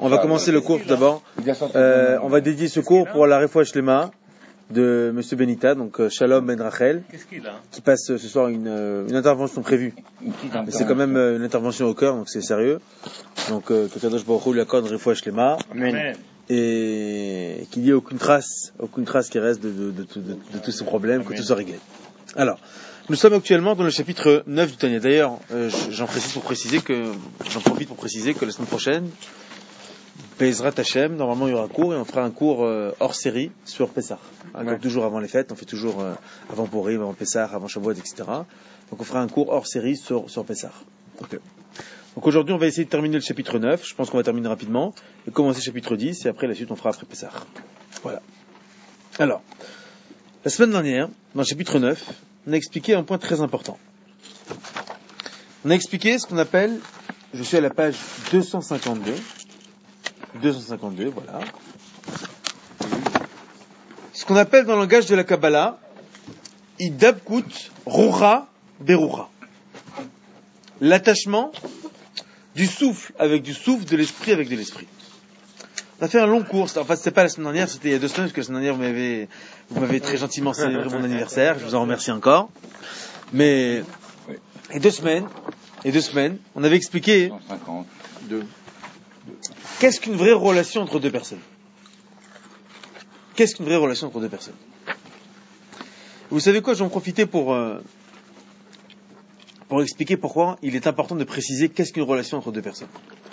On va commencer le cours tout d'abord. On va dédier ce cours pour la Refoua Shlema de Monsieur Benita, donc Shalom Ben Rachel, qui passe ce soir une intervention prévue. Mais c'est quand même une intervention au cœur, donc c'est sérieux. Donc que Kadosh Baruch Hu lui accorde Refoua Shlema. Amen. Et qu'il n'y ait aucune trace qui reste de tous ces problèmes, que tout soit réglé. Alors, nous sommes actuellement dans le chapitre 9 du Tanya. D'ailleurs, j'en profite pour préciser que la semaine prochaine, Bezrat Hashem, normalement il y aura un cours et on fera un cours hors série sur Pessah. Comme toujours avant les fêtes, on fait toujours avant Purim, avant Pessah, avant Shavuot, etc. Donc on fera un cours hors série sur Pessah. Okay. Donc aujourd'hui on va essayer de terminer le chapitre 9, je pense qu'on va terminer rapidement, et commencer le chapitre 10, et après la suite on fera après Pessah. Voilà. Alors, la semaine dernière, dans le chapitre 9, on a expliqué un point très important. On a expliqué ce qu'on appelle, je suis à la page 252, voilà. Ce qu'on appelle dans le langage de la Kabbalah, Idabkut Rucha Berucha. L'attachement du souffle avec du souffle, de l'esprit avec de l'esprit. On a fait un long cours, enfin c'était pas la semaine dernière, c'était il y a 2 semaines, parce que la semaine dernière vous m'avez très gentiment célébré mon anniversaire, je vous en remercie encore. Mais, et 2 semaines, on avait expliqué, 152. qu'est-ce qu'une vraie relation entre deux personnes? Qu'est-ce qu'une vraie relation entre deux personnes? Vous savez quoi, je vais en profiter pour expliquer pourquoi il est important de préciser qu'est-ce qu'une relation entre deux personnes.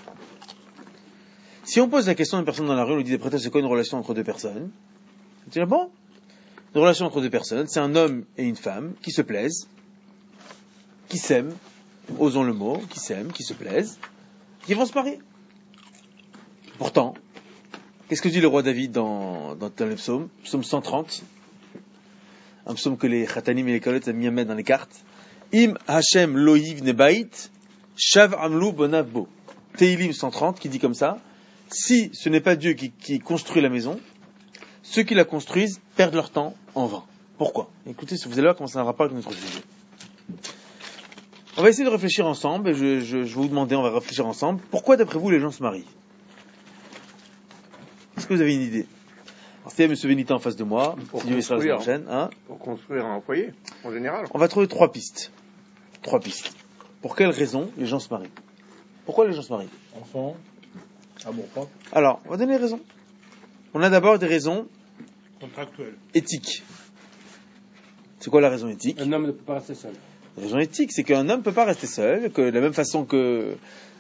Si on pose la question à une personne dans la rue, on lui dit d'après toi, c'est quoi une relation entre deux personnes? On dit, bon, une relation entre deux personnes, c'est un homme et une femme qui se plaisent, qui s'aiment, osons le mot, qui s'aiment, qui se plaisent, qui vont se marier. Pourtant, qu'est-ce que dit le roi David dans le psaume 130, un psaume que les Khatanim et les Kalot aiment bien mettre dans les cartes. Im Hashem lohiv nebait, shav amlu bonavbo. Teilim 130 qui dit comme ça, si ce n'est pas Dieu qui construit la maison, ceux qui la construisent perdent leur temps en vain. Pourquoi? Écoutez, vous allez voir comment ça a un rapport avec notre sujet. On va essayer de réfléchir ensemble, et je vais vous demander, on va réfléchir ensemble, pourquoi d'après vous les gens se marient? Est-ce que vous avez une idée? Alors, c'est M. Benita en face de moi, pour construire un foyer, en général. On va trouver 3 pistes. Pour quelles raisons les gens se marient? Pourquoi les gens se marient? Enfant, amour propre. Alors, on va donner les raisons. On a d'abord des raisons contractuelles. Éthiques. C'est quoi la raison éthique? Un homme ne peut pas rester seul. La raison éthique, c'est qu'un homme ne peut pas rester seul, que de la même façon que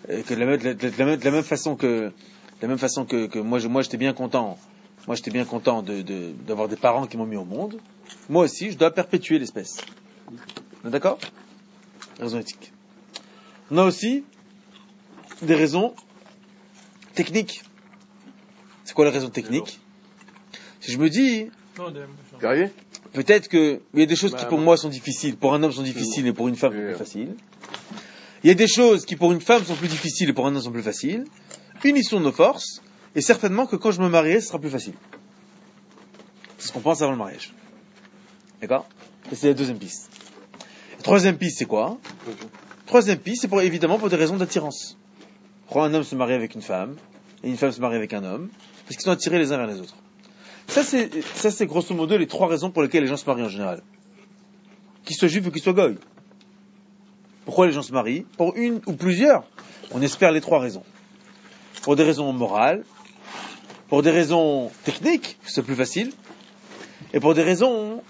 moi j'étais bien content. Moi j'étais bien content d'avoir des parents qui m'ont mis au monde. Moi aussi, je dois perpétuer l'espèce. On est d'accord? Raison éthique. On a aussi des raisons techniques. C'est quoi la raison technique? Si je me dis, peut-être qu'il y a des choses qui pour moi sont difficiles, pour un homme sont difficiles et pour une femme sont plus faciles. Il y a des choses qui pour une femme sont plus difficiles et pour un homme sont plus faciles. Unissons nos forces, et certainement que quand je me marierai, ce sera plus facile. C'est ce qu'on pense avant le mariage. D'accord? Et c'est la deuxième piste. La troisième piste, c'est quoi? Troisième piste, c'est évidemment pour des raisons d'attirance. Pourquoi un homme se marie avec une femme, et une femme se marie avec un homme? Parce qu'ils sont attirés les uns vers les autres. Ça, c'est grosso modo les 3 raisons pour lesquelles les gens se marient en général. Qu'ils soient juifs ou qu'ils soient goy. Pourquoi les gens se marient? Pour une ou plusieurs. On espère les 3 raisons. Pour des raisons morales, pour des raisons techniques, c'est plus facile, et pour des raisons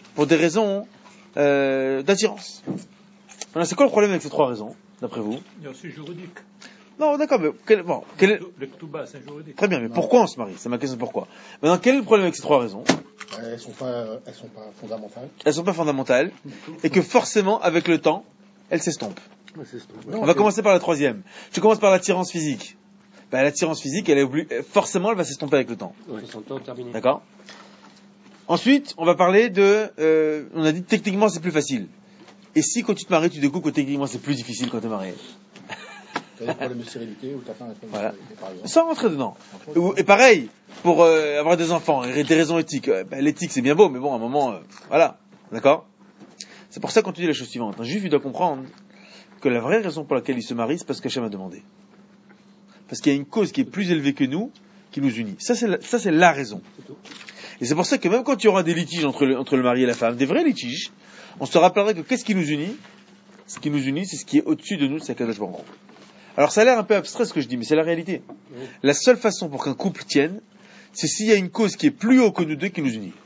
d'attirance. Alors, c'est quoi le problème avec ces 3 raisons, d'après vous? Il y a aussi juridique. Non, d'accord, mais Le Ktouba, c'est juridique. Très bien, mais pourquoi on se marie? C'est ma question, pourquoi? Maintenant, quel est le problème avec ces 3 raisons? Elles sont pas fondamentales. Elles sont pas fondamentales, et que forcément, avec le temps, elles s'estompent. On va commencer par la 3e. Je commence par l'attirance physique. L'attirance physique, forcément, elle va s'estomper avec le temps. D'accord? Ensuite, on va parler on a dit techniquement c'est plus facile. Et si quand tu te maries, tu découvres que techniquement c'est plus difficile quand tu es marié? Tu as des problèmes de stérilité ou tu as pas un problème de stérilité, par exemple. Sans rentrer dedans. Et pareil, pour avoir des enfants, et des raisons éthiques. L'éthique c'est bien beau, mais bon, à un moment, voilà. D'accord? C'est pour ça qu'on te dit la chose suivante. Un juif, il doit comprendre que la vraie raison pour laquelle il se marie, c'est parce qu'Hachem a demandé. Parce qu'il y a une cause qui est plus élevée que nous, qui nous unit. Ça, c'est la raison. Et c'est pour ça que même quand il y aura des litiges entre le mari et la femme, des vrais litiges, on se rappellera que qu'est-ce qui nous unit? Ce qui nous unit, c'est ce qui est au-dessus de nous, c'est Akadosh Baruch Hu. Alors ça a l'air un peu abstrait ce que je dis, mais c'est la réalité. La seule façon pour qu'un couple tienne, c'est s'il y a une cause qui est plus haut que nous deux qui nous unit.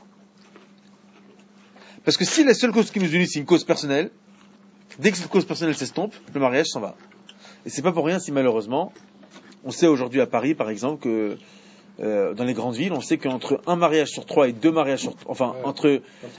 Parce que si la seule cause qui nous unit, c'est une cause personnelle, dès que cette cause personnelle s'estompe, le mariage s'en va. Et c'est pas pour rien si malheureusement, on sait aujourd'hui à Paris, par exemple, que dans les grandes villes, on sait qu'entre un mariage sur 3 et 2 mariages sur... Enfin, entre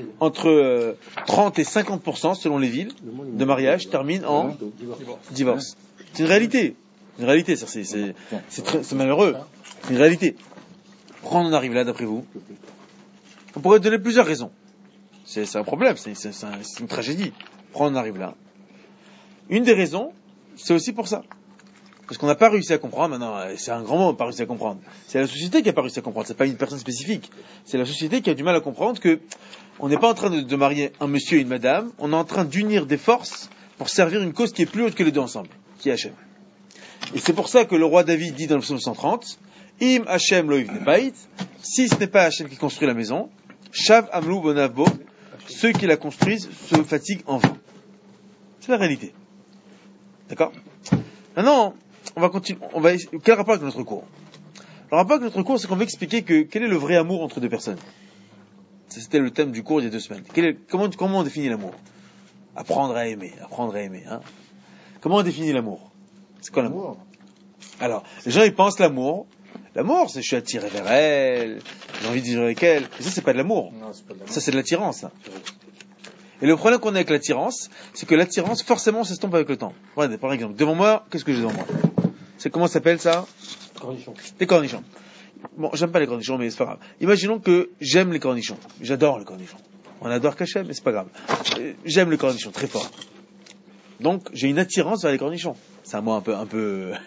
30 et 50%, selon les villes, de mariages terminent en divorce. C'est une réalité. Une réalité, c'est malheureux. C'est une réalité. Pourquoi on en arrive là, d'après vous? On pourrait donner plusieurs raisons. C'est un problème, c'est une tragédie. Pourquoi on en arrive là? Une des raisons, c'est aussi pour ça. Parce qu'on n'a pas réussi à comprendre, maintenant, c'est un grand mot, pas réussi à comprendre. C'est la société qui n'a pas réussi à comprendre, c'est pas une personne spécifique. C'est la société qui a du mal à comprendre que on n'est pas en train de marier un monsieur et une madame, on est en train d'unir des forces pour servir une cause qui est plus haute que les deux ensemble, qui est Hachem. Et c'est pour ça que le roi David dit dans le psaume 130, Im Hachem lo yivne bait, si ce n'est pas Hachem qui construit la maison, Shav amlou bonavbo, ceux qui la construisent se fatiguent en vain. C'est la réalité. D'accord? Maintenant, on va continuer. Quel rapport avec notre cours? Le rapport avec notre cours, c'est qu'on va expliquer quel est le vrai amour entre deux personnes. C'était le thème du cours il y a 2 semaines. Comment on définit l'amour? Apprendre à aimer, hein. Comment on définit l'amour? C'est quoi l'amour? Alors, les gens ils pensent l'amour, c'est je suis attiré vers elle, j'ai envie de vivre avec elle. Et ça c'est pas de l'amour. Non, c'est pas de l'amour. Ça c'est de l'attirance. Ça. Et le problème qu'on a avec l'attirance, c'est que l'attirance forcément s'estompe avec le temps. Regardez, par exemple, devant moi, qu'est-ce que j'ai devant moi? C'est comment ça s'appelle ça? Cornichon. Des cornichons. Bon, j'aime pas les cornichons, mais c'est pas grave. Imaginons que j'aime les cornichons. J'adore les cornichons. On adore Kachem, mais c'est pas grave. J'aime les cornichons très fort. Donc, j'ai une attirance vers les cornichons. C'est un mot un peu un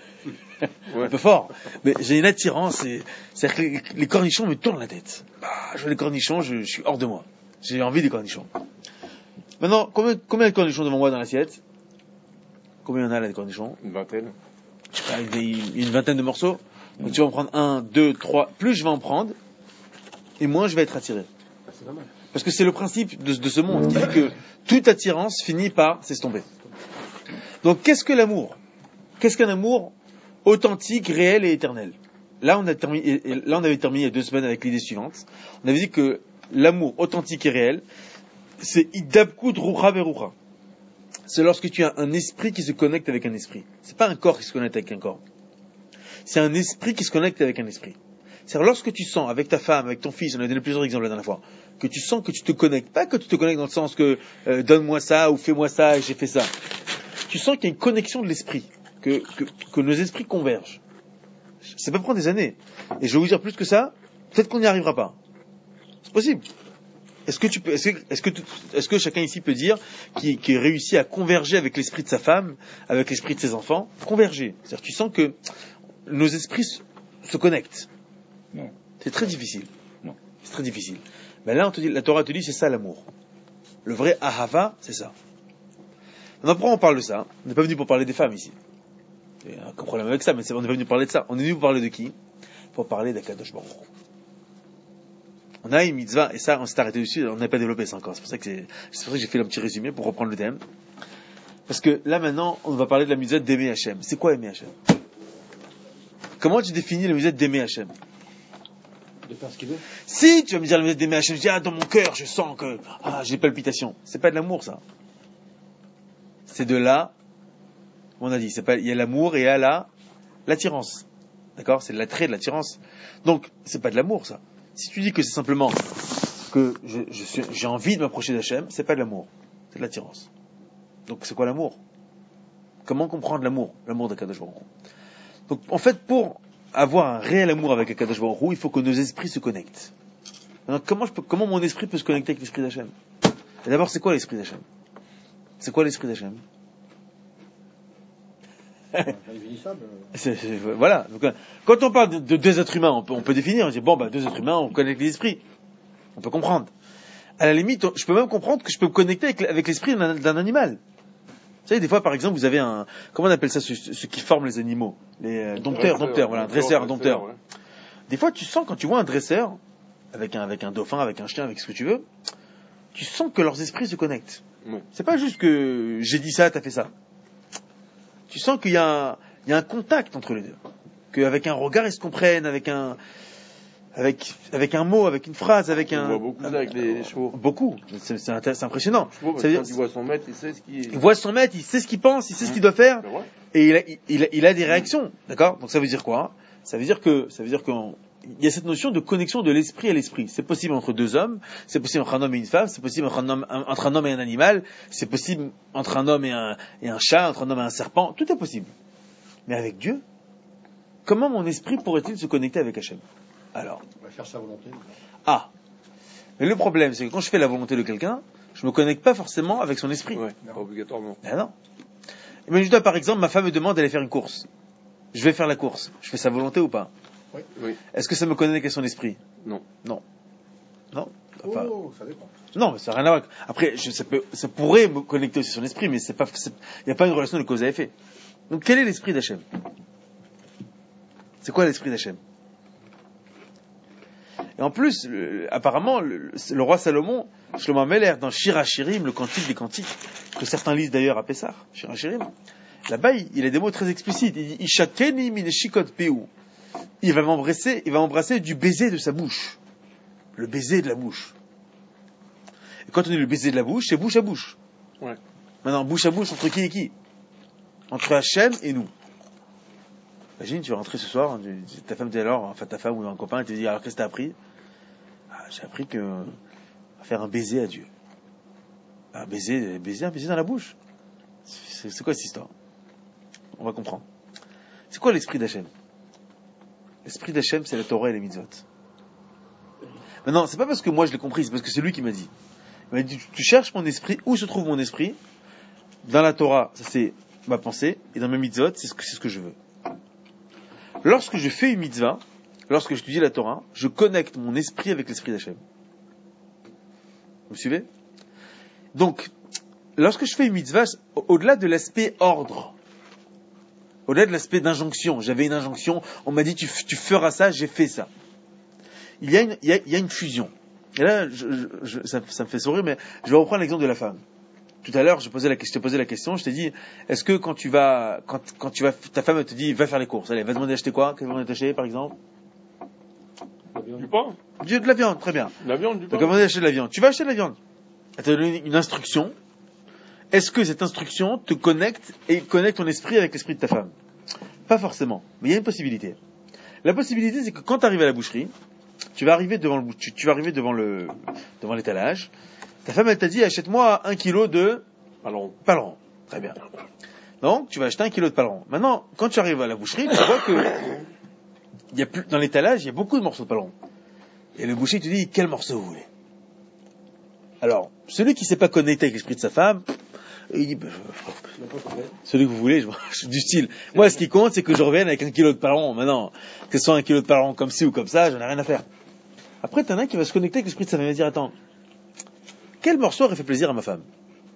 peu fort. Mais j'ai une attirance, c'est-à-dire que les cornichons me tournent la tête. Je vois les cornichons, je suis hors de moi. J'ai envie des cornichons. Maintenant, combien de cornichons devant moi dans l'assiette? Combien il y en a là, des cornichons? Une vingtaine. Je sais pas, une vingtaine de morceaux. Donc tu vas en prendre 1, 2, 3. Plus je vais en prendre, et moins je vais être attiré. C'est normal. Parce que c'est le principe de ce monde qui dit que toute attirance finit par s'estomper. Donc qu'est-ce que l'amour? Qu'est-ce qu'un amour authentique, réel et éternel? Là, on avait terminé il y a 2 semaines avec l'idée suivante. On avait dit que l'amour authentique et réel, c'est idabkud rucha verucha. C'est lorsque tu as un esprit qui se connecte avec un esprit. C'est pas un corps qui se connecte avec un corps. C'est un esprit qui se connecte avec un esprit. C'est-à-dire lorsque tu sens avec ta femme, avec ton fils, on a donné plusieurs exemples la dernière fois, que tu sens que tu te connectes, pas que tu te connectes dans le sens que donne-moi ça ou fais-moi ça et j'ai fait ça. Tu sens qu'il y a une connexion de l'esprit, que nos esprits convergent. Ça peut prendre des années. Et je vais vous dire plus que ça, peut-être qu'on n'y arrivera pas. C'est possible. Est-ce que chacun ici peut dire qu'il réussit à converger avec l'esprit de sa femme, avec l'esprit de ses enfants? Converger. C'est-à-dire tu sens que nos esprits se connectent. Non. C'est très difficile. Non. C'est très difficile. Mais là, la Torah te dit, c'est ça l'amour. Le vrai ahava, c'est ça. Maintenant, pourquoi on parle de ça? On n'est pas venu pour parler des femmes ici. Il n'y a aucun problème avec ça, mais on n'est pas venu parler de ça. On est venu pour parler de qui? Pour parler d'Akadosh Baruch Hu. On a une mitzvah, et ça, on s'est arrêté dessus, on n'a pas développé ça encore. C'est pour ça que j'ai fait un petit résumé pour reprendre le thème. Parce que là, maintenant, on va parler de la mitzvah d'aimer Hachem. C'est quoi aimer Hachem? Comment tu définis la mitzvah d'aimer Hachem? De faire ce qu'il veut. Si tu vas me dire la mitzvah d'aimer Hachem, je dis, dans mon cœur, je sens que, j'ai des palpitations. C'est pas de l'amour, ça. C'est de là, on a dit, il y a l'amour et il y a l'attirance. D'accord? C'est de l'attrait, de l'attirance. Donc, c'est pas de l'amour, ça. Si tu dis que c'est simplement que j'ai envie de m'approcher d'Hachem, c'est pas de l'amour. C'est de l'attirance. Donc, c'est quoi l'amour? Comment comprendre l'amour? L'amour d'Akadosh Baruch Hu. Donc, en fait, pour avoir un réel amour avec Akadosh Baruch Hu, il faut que nos esprits se connectent. Alors, comment mon esprit peut se connecter avec l'esprit d'Hachem? Et d'abord, c'est quoi l'esprit d'Hachem? C'est quoi l'esprit d'Hachem? Voilà. Donc, quand on parle de 2 êtres humains, on peut définir, on dit 2 êtres humains, on connecte les esprits. On peut comprendre. À la limite, je peux même comprendre que je peux me connecter avec l'esprit d'un animal. Vous savez, des fois, par exemple, vous avez comment on appelle ça, ceux qui forment les animaux? Les dompteurs, voilà, un dresseur, un dompteur. Ouais. Des fois, tu sens, quand tu vois un dresseur, avec un dauphin, avec un chien, avec ce que tu veux, tu sens que leurs esprits se connectent. Ouais. C'est pas juste que j'ai dit ça, t'as fait ça. Tu sens qu'il y a un contact entre les deux. Qu'avec un regard, ils se comprennent, avec un mot, avec une phrase, avec On voit beaucoup ça avec les chevaux. Beaucoup. C'est impressionnant. Ça veut dire, quand il voit son maître, il sait ce qu'il... Il voit son maître, il sait ce qu'il pense, il sait ce qu'il doit faire. C'est vrai. Et il a des réactions. D'accord? Donc ça veut dire quoi? Ça veut dire qu'il y a cette notion de connexion de l'esprit à l'esprit. C'est possible entre deux hommes, c'est possible entre un homme et une femme, c'est possible entre un homme et un animal, c'est possible entre un homme et un chat, entre un homme et un serpent. Tout est possible. Mais avec Dieu, comment mon esprit pourrait-il se connecter avec Hachem? Alors, On va faire sa volonté. Ah. Mais le problème, c'est que quand je fais la volonté de quelqu'un, je me connecte pas forcément avec son esprit. Ouais, pas obligatoirement. Ah non. Imagine-toi, par exemple, ma femme me demande d'aller faire une course. Je vais faire la course. Je fais sa volonté ou pas? Oui. Est-ce que ça me connecte avec son esprit? Non. Enfin, Ça dépend. non, mais ça n'a rien à voir. Après, ça pourrait me connecter aussi son esprit, mais il n'y a pas une relation de cause à effet. Donc, quel est l'esprit d'Hachem? C'est quoi l'esprit d'Hachem? Et en plus, apparemment, le roi Salomon, Shlomo Ameler, dans Shir HaShirim, le cantique des cantiques, que certains lisent d'ailleurs à Pessah, Shir HaShirim, là-bas, il a des mots très explicites. Il dit, Ishakeni min shikot peu. Il va m'embrasser du baiser de sa bouche. Le baiser de la bouche. Et quand on dit le baiser de la bouche, c'est bouche à bouche. Ouais. Maintenant, bouche à bouche, entre qui et qui? Entre Hachem et nous. Imagine, tu vas rentrer ce soir, ta femme dit alors, enfin ta femme ou un copain, elle te dit alors qu'est-ce que t'as appris? J'ai appris que à faire un baiser à Dieu. Un baiser dans la bouche. C'est quoi cette histoire? On va comprendre. C'est quoi l'esprit d'Hachem? L'esprit d'Hachem, c'est la Torah et les mitzvot. Maintenant, c'est pas parce que moi je l'ai compris, c'est parce que c'est lui qui m'a dit. Il m'a dit, tu cherches mon esprit, où se trouve mon esprit? Dans la Torah, ça c'est ma pensée, et dans mes mitzvot, c'est ce que je veux. Lorsque je fais une mitzvah, lorsque je étudie la Torah, je connecte mon esprit avec l'esprit d'Hachem. Vous me suivez? Donc, lorsque je fais une mitzvah, au-delà de l'aspect ordre, au-delà de l'aspect d'injonction, j'avais une injonction, on m'a dit tu feras ça, j'ai fait ça. Il y a une fusion. Et là, ça me fait sourire, mais je vais reprendre l'exemple de la femme. Tout à l'heure, je t'ai posé la question, je t'ai dit, est-ce que quand tu vas, ta femme te dit, va faire les courses, allez, va demander d'acheter quoi? Qu'est-ce qu'on va acheter, par exemple? Du pain? De la viande, très bien. De la viande, du pain. Donc, demander d'acheter de la viande. Tu vas acheter de la viande. Elle t'a donné une instruction. Est-ce que cette instruction te connecte ton esprit avec l'esprit de ta femme? Pas forcément. Mais il y a une possibilité. La possibilité, c'est que quand tu arrives à la boucherie, tu vas arriver devant l'étalage. Ta femme, elle t'a dit, achète-moi 1 kilo de paleron. Très bien. Donc, tu vas acheter 1 kilo de paleron. Maintenant, quand tu arrives à la boucherie, tu vois que dans l'étalage, il y a beaucoup de morceaux de paleron. Et le boucher te dit, quel morceau vous voulez? Alors, celui qui ne s'est pas connecté avec l'esprit de sa femme, il dit, celui que vous voulez, je suis du style. Moi, ce qui compte, c'est que je revienne avec 1 kilo de paleron. Maintenant, que ce soit 1 kilo de paleron comme ci ou comme ça, j'en ai rien à faire. Après, t'en as un qui va se connecter avec l'esprit de sa femme et va dire, attends, quel morceau aurait fait plaisir à ma femme?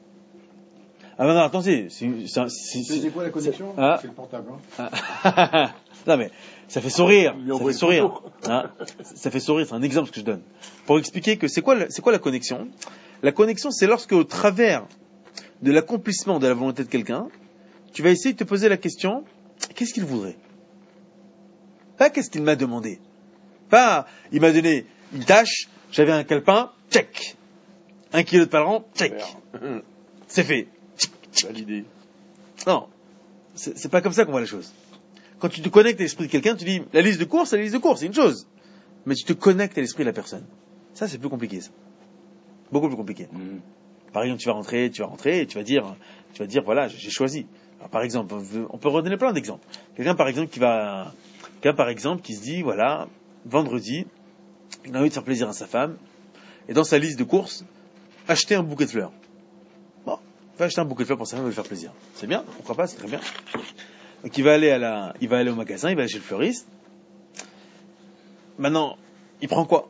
Ah non, attendez, c'est quoi la connexion? C'est le portable. Hein. Non mais, ça fait sourire. Ça fait sourire, c'est un exemple que je donne. Pour expliquer que c'est quoi la connexion? La connexion, c'est lorsque, au travers de l'accomplissement de la volonté de quelqu'un, tu vas essayer de te poser la question, qu'est-ce qu'il voudrait? Pas qu'est-ce qu'il m'a demandé. Pas, il m'a donné une tâche, j'avais un calepin, check. 1 kilo de paleron, check. C'est fait. Validé. Non. C'est pas comme ça qu'on voit la chose. Quand tu te connectes à l'esprit de quelqu'un, tu dis, la liste de courses, c'est une chose. Mais tu te connectes à l'esprit de la personne. Ça, c'est plus compliqué, ça. Beaucoup plus compliqué. Par exemple, tu vas rentrer et tu vas dire, voilà, j'ai choisi. Alors, par exemple, on peut redonner plein d'exemples. Quelqu'un, par exemple, qui se dit, voilà, vendredi, il a envie de faire plaisir à sa femme, et dans sa liste de courses, acheter un bouquet de fleurs. Bon, il va acheter un bouquet de fleurs pour sa femme, il va lui faire plaisir. C'est bien, pourquoi pas, c'est très bien. Donc il va aller au magasin, il va aller chez le fleuriste. Maintenant, il prend quoi?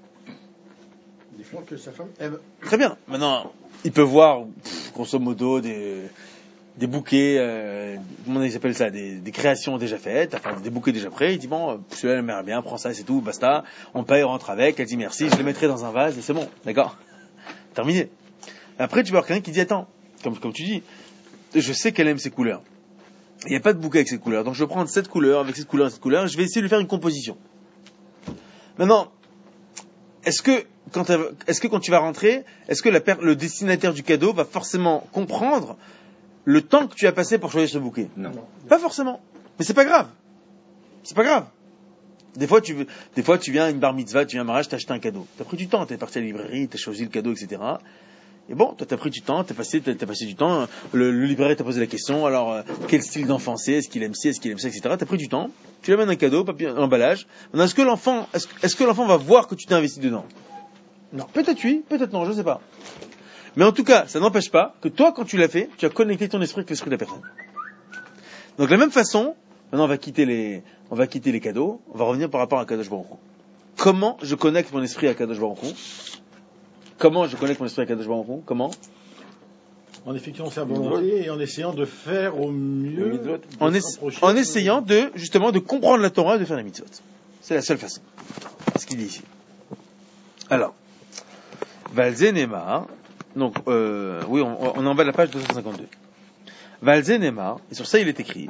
Des fleurs que sa femme aime. Très bien. Maintenant, il peut voir, grosso modo, des bouquets, comment ils appellent ça, des créations déjà faites, enfin des bouquets déjà prêts. Il dit bon, celui-là elle m'aimerait bien, prends ça, c'est tout, basta. On paye, on rentre avec. Elle dit merci, je le mettrai dans un vase et c'est bon, d'accord, terminé. Après tu vois quelqu'un qui dit attends, comme tu dis, je sais qu'elle aime ces couleurs. Il n'y a pas de bouquet avec ces couleurs, donc je vais prendre cette couleur avec cette couleur et cette couleur. Je vais essayer de lui faire une composition. Maintenant, est-ce que quand tu vas rentrer, est-ce que le destinataire du cadeau va forcément comprendre le temps que tu as passé pour choisir ce bouquet? Non. Pas forcément. Mais c'est pas grave. C'est pas grave. Des fois, tu viens à une bar mitzvah, tu viens à un mariage, t'as acheté un cadeau. T'as pris du temps, t'es parti à la librairie, t'as choisi le cadeau, etc. Et bon, toi, t'as pris du temps, t'as passé du temps, le libraire t'a posé la question, alors, quel style d'enfant c'est, est-ce qu'il aime ci, est-ce qu'il aime ça, etc. T'as pris du temps, tu lui amènes un cadeau, papier, un emballage. Maintenant, est-ce que l'enfant va voir que tu t'es investi dedans? Non. Peut-être oui, peut-être non, je sais pas. Mais en tout cas, ça n'empêche pas que toi, quand tu l'as fait, tu as connecté ton esprit avec l'esprit de la personne. Donc, de la même façon, maintenant, on va quitter les cadeaux, on va revenir par rapport à Kadosh Baruch Hu. Comment je connecte mon esprit à Kadosh Baruch Hu? Comment je connecte mon esprit à Kadosh Baruch Hu? Comment? En effectuant sa volonté et en essayant de faire au mieux. En essayant justement de comprendre la Torah et de faire les mitzvot. C'est la seule façon. C'est ce qu'il dit ici. Alors, Valzenema, donc, oui, on est en bas de la page 252. Valzenema, et sur ça il est écrit,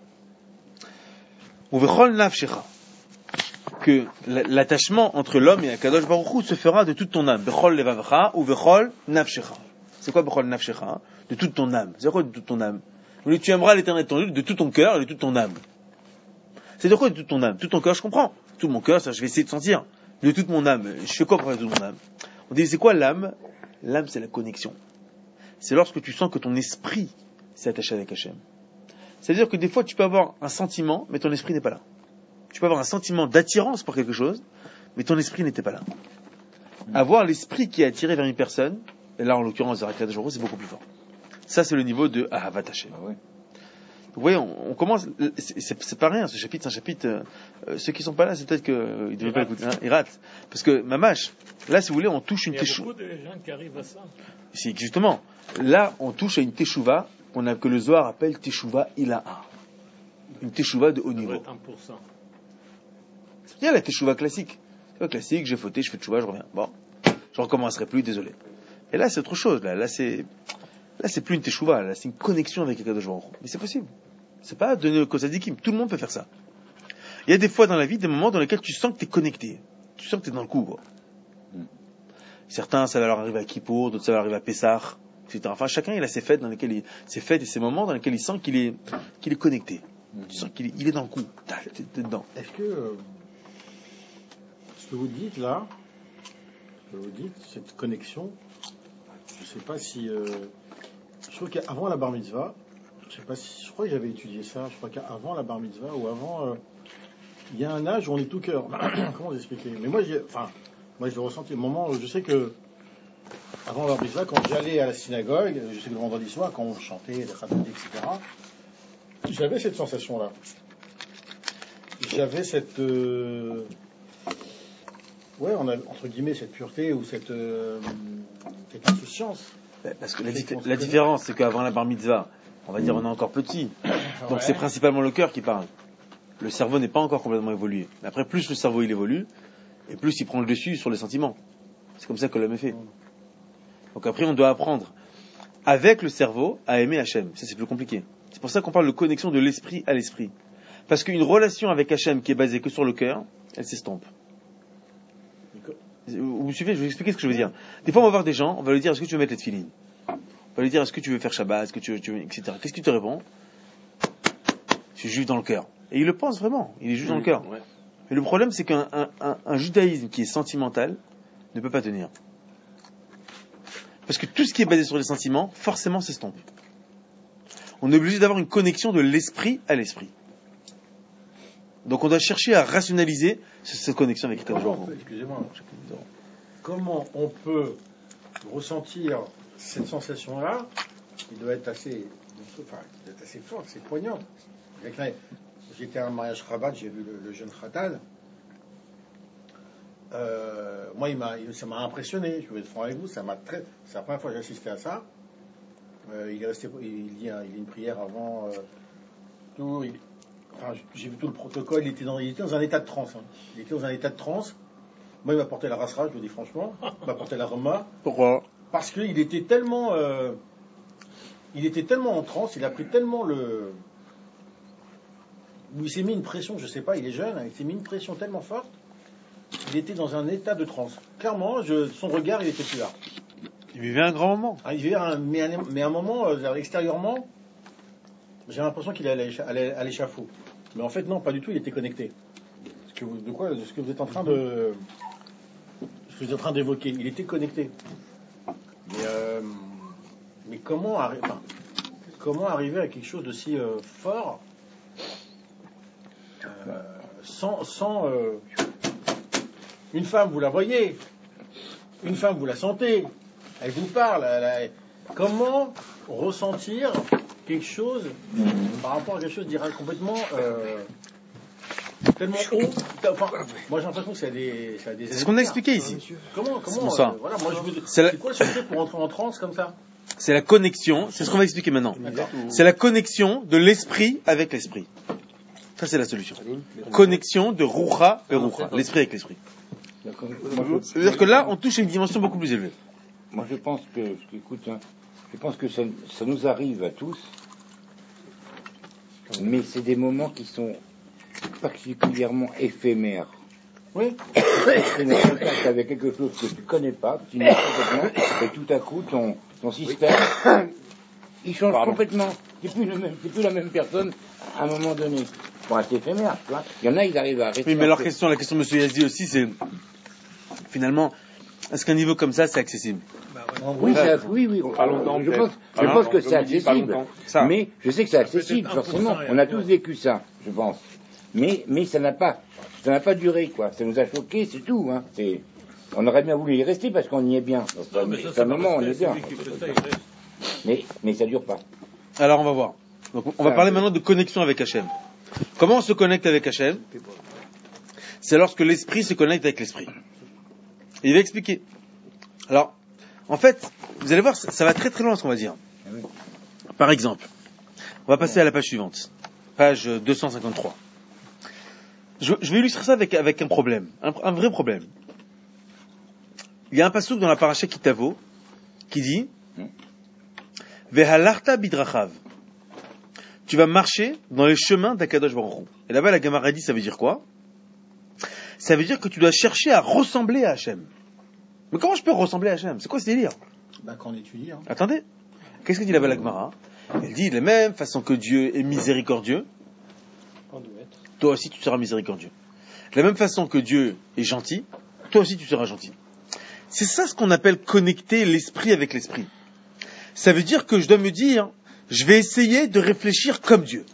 Uvechol nafshecha, que l'attachement entre l'homme et Akadosh Baruch Hu se fera de toute ton âme. Bechol levavcha ou bechol nafshecha. C'est quoi bechol nafshecha? De toute ton âme. C'est quoi de toute ton âme? Tu aimeras l'Éternel ton Dieu de tout ton cœur et de toute ton âme. C'est de quoi de toute ton âme? Tout ton cœur, je comprends. Tout mon cœur, ça, je vais essayer de sentir. De toute mon âme. Je fais quoi pour faire de toute mon âme? On dit, c'est quoi l'âme? L'âme, c'est la connexion. C'est lorsque tu sens que ton esprit s'est attaché avec Hachem. C'est-à-dire que des fois, tu peux avoir un sentiment, mais ton esprit n'est pas là. Tu peux avoir un sentiment d'attirance pour quelque chose, mais ton esprit n'était pas là. Avoir l'esprit qui est attiré vers une personne, et là, en l'occurrence, Akadosh Baruch Hu, c'est beaucoup plus fort. Ça, c'est le niveau de Ahavat Hashem. Ah ouais. Vous voyez, on commence, c'est pas rien, ce chapitre, c'est un chapitre, ceux qui sont pas là, c'est peut-être qu'ils devaient pas écouter, ils ratent. Parce que, mamash, là, si vous voulez, on touche une teshuva. Il y a beaucoup de gens qui arrivent à ça. Si, justement, là, on touche à une teshuva, que le Zohar appelle teshuva ilaha. Une teshuva de haut niveau. Il y a la teshuva classique. C'est classique, j'ai fauté, je fais teshuva, je reviens. Bon, je recommencerai plus, désolé. Et là, c'est autre chose, là, c'est plus une teshuva, là, c'est une connexion avec les Kadosh Baruch Hu. Mais c'est possible. C'est pas donné au Kosadikim. Tout le monde peut faire ça. Il y a des fois dans la vie, des moments dans lesquels tu sens que tu es connecté. Tu sens que tu es dans le coup, quoi. Certains, ça va leur arriver à Kippour, d'autres, ça va leur arriver à Pessah, etc. Enfin, chacun, il a ses fêtes ses fêtes et ses moments dans lesquels il sent qu'il est connecté. Tu sens qu'il est dans le coup. T'es dedans. Est-ce que ce que vous dites là, cette connexion, je ne sais pas si... je crois qu'avant la bar mitzvah, je crois que j'avais étudié ça, je crois qu'avant la bar mitzvah ou avant, il y a un âge où on est tout cœur. Comment vous expliquer? Mais moi, je l'ai ressenti au moment où je sais que avant la bar mitzvah, quand j'allais à la synagogue, je sais que le vendredi soir, quand on chantait, les Chadot, etc., j'avais cette sensation-là. J'avais cette... on a, entre guillemets, cette pureté ou cette insouciance. Parce que la différence, c'est qu'avant la bar mitzvah, on va dire on est encore petit. Donc c'est principalement le cœur qui parle. Le cerveau n'est pas encore complètement évolué. Mais après, plus le cerveau il évolue, et plus il prend le dessus sur les sentiments. C'est comme ça que l'homme est fait. Donc après, on doit apprendre, avec le cerveau, à aimer Hachem. Ça, c'est plus compliqué. C'est pour ça qu'on parle de connexion de l'esprit à l'esprit. Parce qu'une relation avec Hachem qui est basée que sur le cœur, elle s'estompe. Vous me suivez? Je vais vous expliquer ce que je veux dire. Des fois, on va voir des gens, on va lui dire, est-ce que tu veux mettre les tefilines? On va lui dire, est-ce que tu veux faire Shabbat? Est-ce que tu veux, etc. Qu'est-ce qu'il te répond? Je suis juif dans le cœur. Et il le pense vraiment. Il est juif dans le cœur. Ouais. Mais le problème, c'est qu'un judaïsme qui est sentimental ne peut pas tenir. Parce que tout ce qui est basé sur les sentiments, forcément s'estompe. On est obligé d'avoir une connexion de l'esprit à l'esprit. Donc on doit chercher à rationaliser cette connexion avec Kadosh Baruch Hu. Excusez-moi. Comment on peut ressentir cette sensation-là, qui doit être assez forte, c'est poignante. J'étais à un mariage Chabad, j'ai vu le jeune Khatal. Moi, ça m'a impressionné. Je vais être franc avec vous, c'est la première fois que j'ai assisté à ça. Il est resté, il lit une prière avant. J'ai vu tout le protocole. Il était dans un état de transe. Hein. Il était dans un état de transe. Moi, il m'a porté la rasra, je le dis franchement. Il m'a porté la rema. Pourquoi? Parce qu'il était tellement, en transe. Il a pris tellement il s'est mis une pression. Je sais pas. Il est jeune. Hein, il s'est mis une pression tellement forte. Il était dans un état de transe. Clairement, son regard, il était plus là. Il vivait un grand moment. Il vivait mais un moment, extérieurement, j'ai l'impression qu'il allait à l'échafaud. Mais en fait, non, pas du tout, il était connecté. De ce que vous êtes en train d'évoquer, il était connecté. Mais comment arriver à quelque chose de si fort sans une femme, vous la voyez, une femme, vous la sentez, elle vous parle. Comment ressentir quelque chose par rapport à quelque chose d'irréel complètement tellement haut. Enfin, moi j'ai l'impression que ça a des C'est ce qu'on a expliqué ici. Comment ça. Voilà, moi c'est quoi le secret pour entrer en transe comme ça? C'est la connexion, c'est ce qu'on va expliquer maintenant. D'accord. C'est la connexion de l'esprit avec l'esprit. Ça c'est la solution. Connexion de Rucha et Rucha, l'esprit avec l'esprit. C'est-à-dire que là, on touche à une dimension beaucoup plus élevée. Moi, je pense que ça nous arrive à tous, mais c'est des moments qui sont particulièrement éphémères. Oui. Tu es en contact avec quelque chose que tu ne connais pas, que tu n'as pas complètement, et tout à coup, ton système, il change complètement. C'est plus la même personne à un moment donné. Bon, c'est éphémère, tu vois. Il y en a, ils arrivent à rester. Oui, mais la question de M. Yazdi aussi, c'est finalement, est-ce qu'un niveau comme ça, c'est accessible? Oui, je pense que c'est accessible. Mais je sais que c'est accessible, forcément. On a tous vécu ça, je pense. Mais ça n'a pas duré, quoi. Ça nous a choqués, c'est tout. Hein. On aurait bien voulu y rester parce qu'on y est bien. C'est un moment, on est bien. Mais ça dure pas. Alors, on va voir. Donc, on va parler maintenant de connexion avec Hachem. Comment on se connecte avec Hachem? C'est lorsque l'esprit se connecte avec l'esprit. Et il va expliquer. Alors, en fait, vous allez voir, ça va très très loin ce qu'on va dire. Par exemple, on va passer à la page suivante. Page 253. Je vais illustrer ça avec un problème. Un vrai problème. Il y a un passouk dans la paracha Kitavo qui dit Vehalarta bidrachav. Tu vas marcher dans les chemins d'Akadosh Baruch Hu. Et là-bas, la Gemara dit, ça veut dire quoi? Ça veut dire que tu dois chercher à ressembler à Hachem. Mais comment je peux ressembler à Hachem? C'est quoi ce délire? Quand on étudie. Hein. Attendez. Qu'est-ce que dit là-bas la Gemara? Elle dit, de la même façon que Dieu est miséricordieux, toi aussi tu seras miséricordieux. De la même façon que Dieu est gentil, toi aussi tu seras gentil. C'est ça ce qu'on appelle connecter l'esprit avec l'esprit. Ça veut dire que je dois me dire, je vais essayer de réfléchir comme Dieu.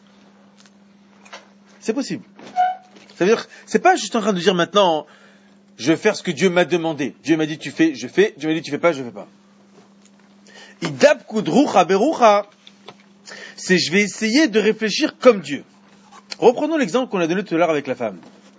C'est possible. Ça veut dire, c'est pas juste en train de dire maintenant, je vais faire ce que Dieu m'a demandé. Dieu m'a dit tu fais, je fais. Dieu m'a dit tu fais pas, je fais pas. Idab kudrucha berucha. C'est je vais essayer de réfléchir comme Dieu. Reprenons l'exemple qu'on a donné tout à l'heure avec la femme.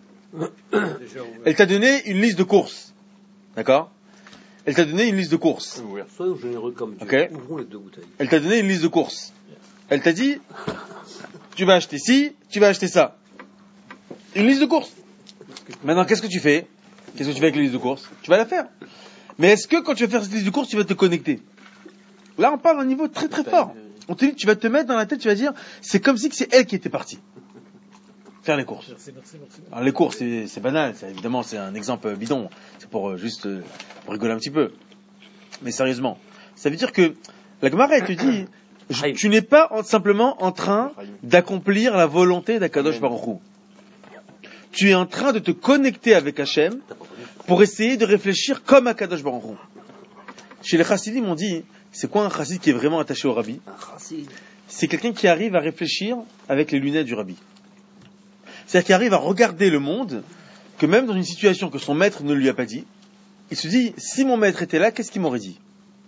Elle t'a donné une liste de courses. D'accord? Elle t'a donné une liste de courses. Soyons généreux comme Dieu. Okay. Ouvrons les deux bouteilles. Elle t'a donné une liste de courses. Elle t'a dit, tu vas acheter ci, tu vas acheter ça. Une liste de courses. Maintenant, qu'est-ce que tu fais? Qu'est-ce que tu fais avec la liste de courses? Tu vas la faire. Mais est-ce que quand tu vas faire cette liste de courses, tu vas te connecter? Là, on parle à un niveau très très fort. On te dit, tu vas te mettre dans la tête, tu vas dire, c'est comme si c'est elle qui était partie. Faire les courses. Alors les courses, c'est banal, évidemment c'est un exemple bidon, c'est pour juste pour rigoler un petit peu. Mais sérieusement, ça veut dire que la Gemara elle te dit, tu n'es pas simplement en train d'accomplir la volonté d'Akadosh Baruch Hu. Tu es en train de te connecter avec Hachem pour essayer de réfléchir comme Akadosh Baruch Hu. Chez les chassidim on dit, c'est quoi un chassid qui est vraiment attaché au rabbi? C'est quelqu'un qui arrive à réfléchir avec les lunettes du rabbi. C'est-à-dire qu'il arrive à regarder le monde, que même dans une situation que son maître ne lui a pas dit, il se dit, si mon maître était là, qu'est-ce qu'il m'aurait dit?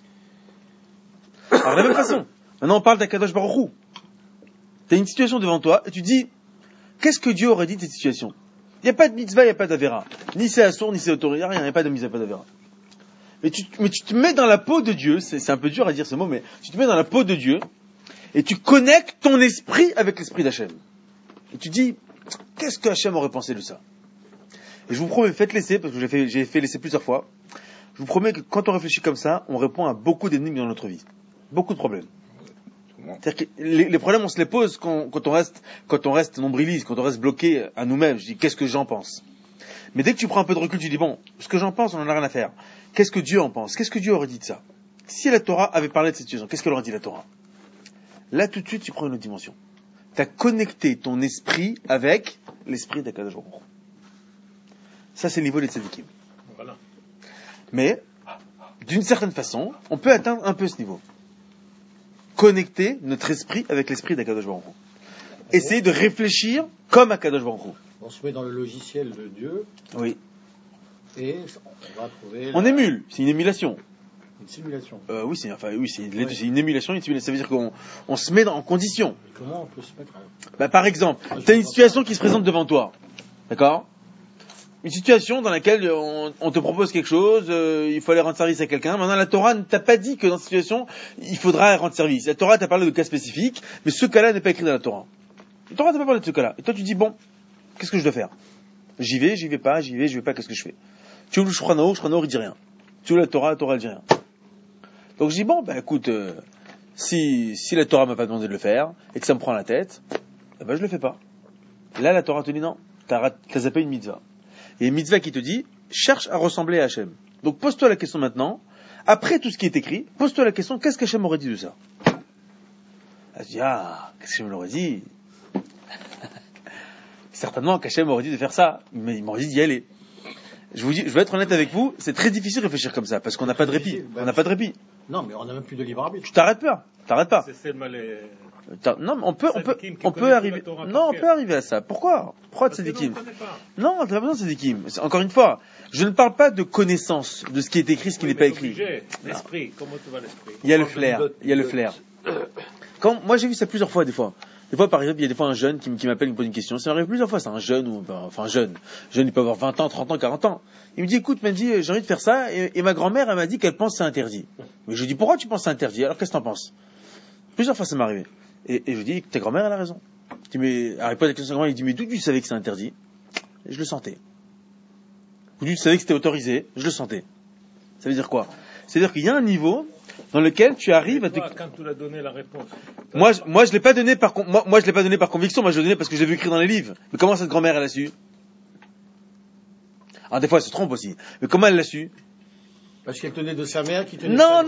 Alors de la même façon, maintenant on parle d'Akadosh Baruch Hu. Tu as une situation devant toi, et tu dis, qu'est-ce que Dieu aurait dit de cette situation? Il n'y a pas de mitzvah, il n'y a pas d'avera. Ni c'est assour, ni c'est autorisé, il n'y a pas de mitzvah, pas d'avera. mais tu te mets dans la peau de Dieu, c'est un peu dur à dire ce mot, mais tu te mets dans la peau de Dieu, et tu connectes ton esprit avec l'esprit d'Hachem. Et tu dis, qu'est-ce que Hachem aurait pensé de ça? Et je vous promets, faites l'essai, parce que j'ai fait l'essai plusieurs fois. Je vous promets que quand on réfléchit comme ça, on répond à beaucoup d'énigmes dans notre vie. Beaucoup de problèmes. C'est-à-dire que les problèmes, on se les pose quand on reste nombriliste, quand on reste bloqué à nous-mêmes. Je dis, qu'est-ce que j'en pense? Mais dès que tu prends un peu de recul, tu dis, bon, ce que j'en pense, on en a rien à faire. Qu'est-ce que Dieu en pense? Qu'est-ce que Dieu aurait dit de ça? Si la Torah avait parlé de cette situation, qu'est-ce qu'elle aurait dit la Torah? Là, tout de suite, tu prends une autre dimension. Tu as connecté ton esprit avec l'esprit d'Akadosh Baruch Hu. Ça, c'est le niveau des tzadikim. Voilà. Mais, d'une certaine façon, on peut atteindre un peu ce niveau. Connecter notre esprit avec l'esprit d'Akadosh Baruch Hu. Essayer de réfléchir comme Akadosh Baruch Hu. On se met dans le logiciel de Dieu. Oui. Et on va trouver... On émule, c'est une émulation. Une simulation. Oui, c'est une émulation, une simulation. Ça veut dire qu'on se met en condition. Et comment on peut se mettre Par exemple, tu as une situation qui se présente devant toi. D'accord? Une situation dans laquelle on te propose quelque chose, il faut aller rendre service à quelqu'un. Maintenant, la Torah ne t'a pas dit que dans cette situation, il faudra rendre service. La Torah t'a parlé de cas spécifiques, mais ce cas-là n'est pas écrit dans la Torah. La Torah t'a pas parlé de ce cas-là. Et toi, tu dis, bon, qu'est-ce que je dois faire? J'y vais pas, qu'est-ce que je fais? Tu ouvres le Shulchan Aruch, il dit rien. Tu ouvres la Torah, elle dit rien. Donc je dis, bon, écoute, si la Torah m'a pas demandé de le faire, et que ça me prend la tête, je le fais pas. Là, la Torah te dit, non, t'as zappé une mitzvah. Il y a une mitzvah qui te dit, cherche à ressembler à Hachem. Donc pose-toi la question maintenant, après tout ce qui est écrit, pose-toi la question, qu'est-ce qu'Hachem aurait dit de ça? Elle se dit, qu'est-ce qu'Hachem aurait dit? Certainement qu'Hachem aurait dit de faire ça, mais il m'aurait dit d'y aller. Je vais être honnête avec vous, c'est très difficile de réfléchir comme ça, parce qu'on n'a pas de répit. On n'a pas de répit. Non, mais on n'a même plus de libre arbitre. Tu t'arrêtes pas. C'est mal. Non, mais on peut arriver. Non, on peut arriver à ça. Pourquoi tzadikim? Non, t'as pas besoin de tzadikim. Encore une fois, je ne parle pas de connaissance de ce qui est écrit, ce qui n'est pas écrit. L'esprit, comment tu vas l'esprit? Il y a le flair. Moi, j'ai vu ça plusieurs fois, des fois. Des fois, par exemple, il y a des fois un jeune qui m'appelle, qui me pose une question. Ça m'arrive plusieurs fois, c'est un jeune jeune, il peut avoir 20 ans, 30 ans, 40 ans. Il me dit, écoute, j'ai envie de faire ça, et ma grand-mère, elle m'a dit qu'elle pense que c'est interdit. Mais je lui dis, pourquoi tu penses que c'est interdit? Alors, qu'est-ce que t'en penses? Plusieurs fois, ça m'est arrivé. Et je lui dis, ta grand-mère, elle a raison. Je dis, mais, elle répond à la question de sa grand-mère, il dit, mais d'où tu savais que c'est interdit? Et je le sentais. D'où tu savais que c'était autorisé? Je le sentais. Ça veut dire quoi? C'est-à-dire qu'il y a un niveau dans lequel tu arrives à te... Quand tu l'as donné la réponse. Moi, je l'ai pas donné par conviction, moi je l'ai donné parce que je l'ai vu écrit dans les livres. Mais comment cette grand-mère, elle a su? Alors, des fois, elle se trompe aussi. Mais comment elle l'a su? Parce qu'elle tenait de sa mère qui tenait Non,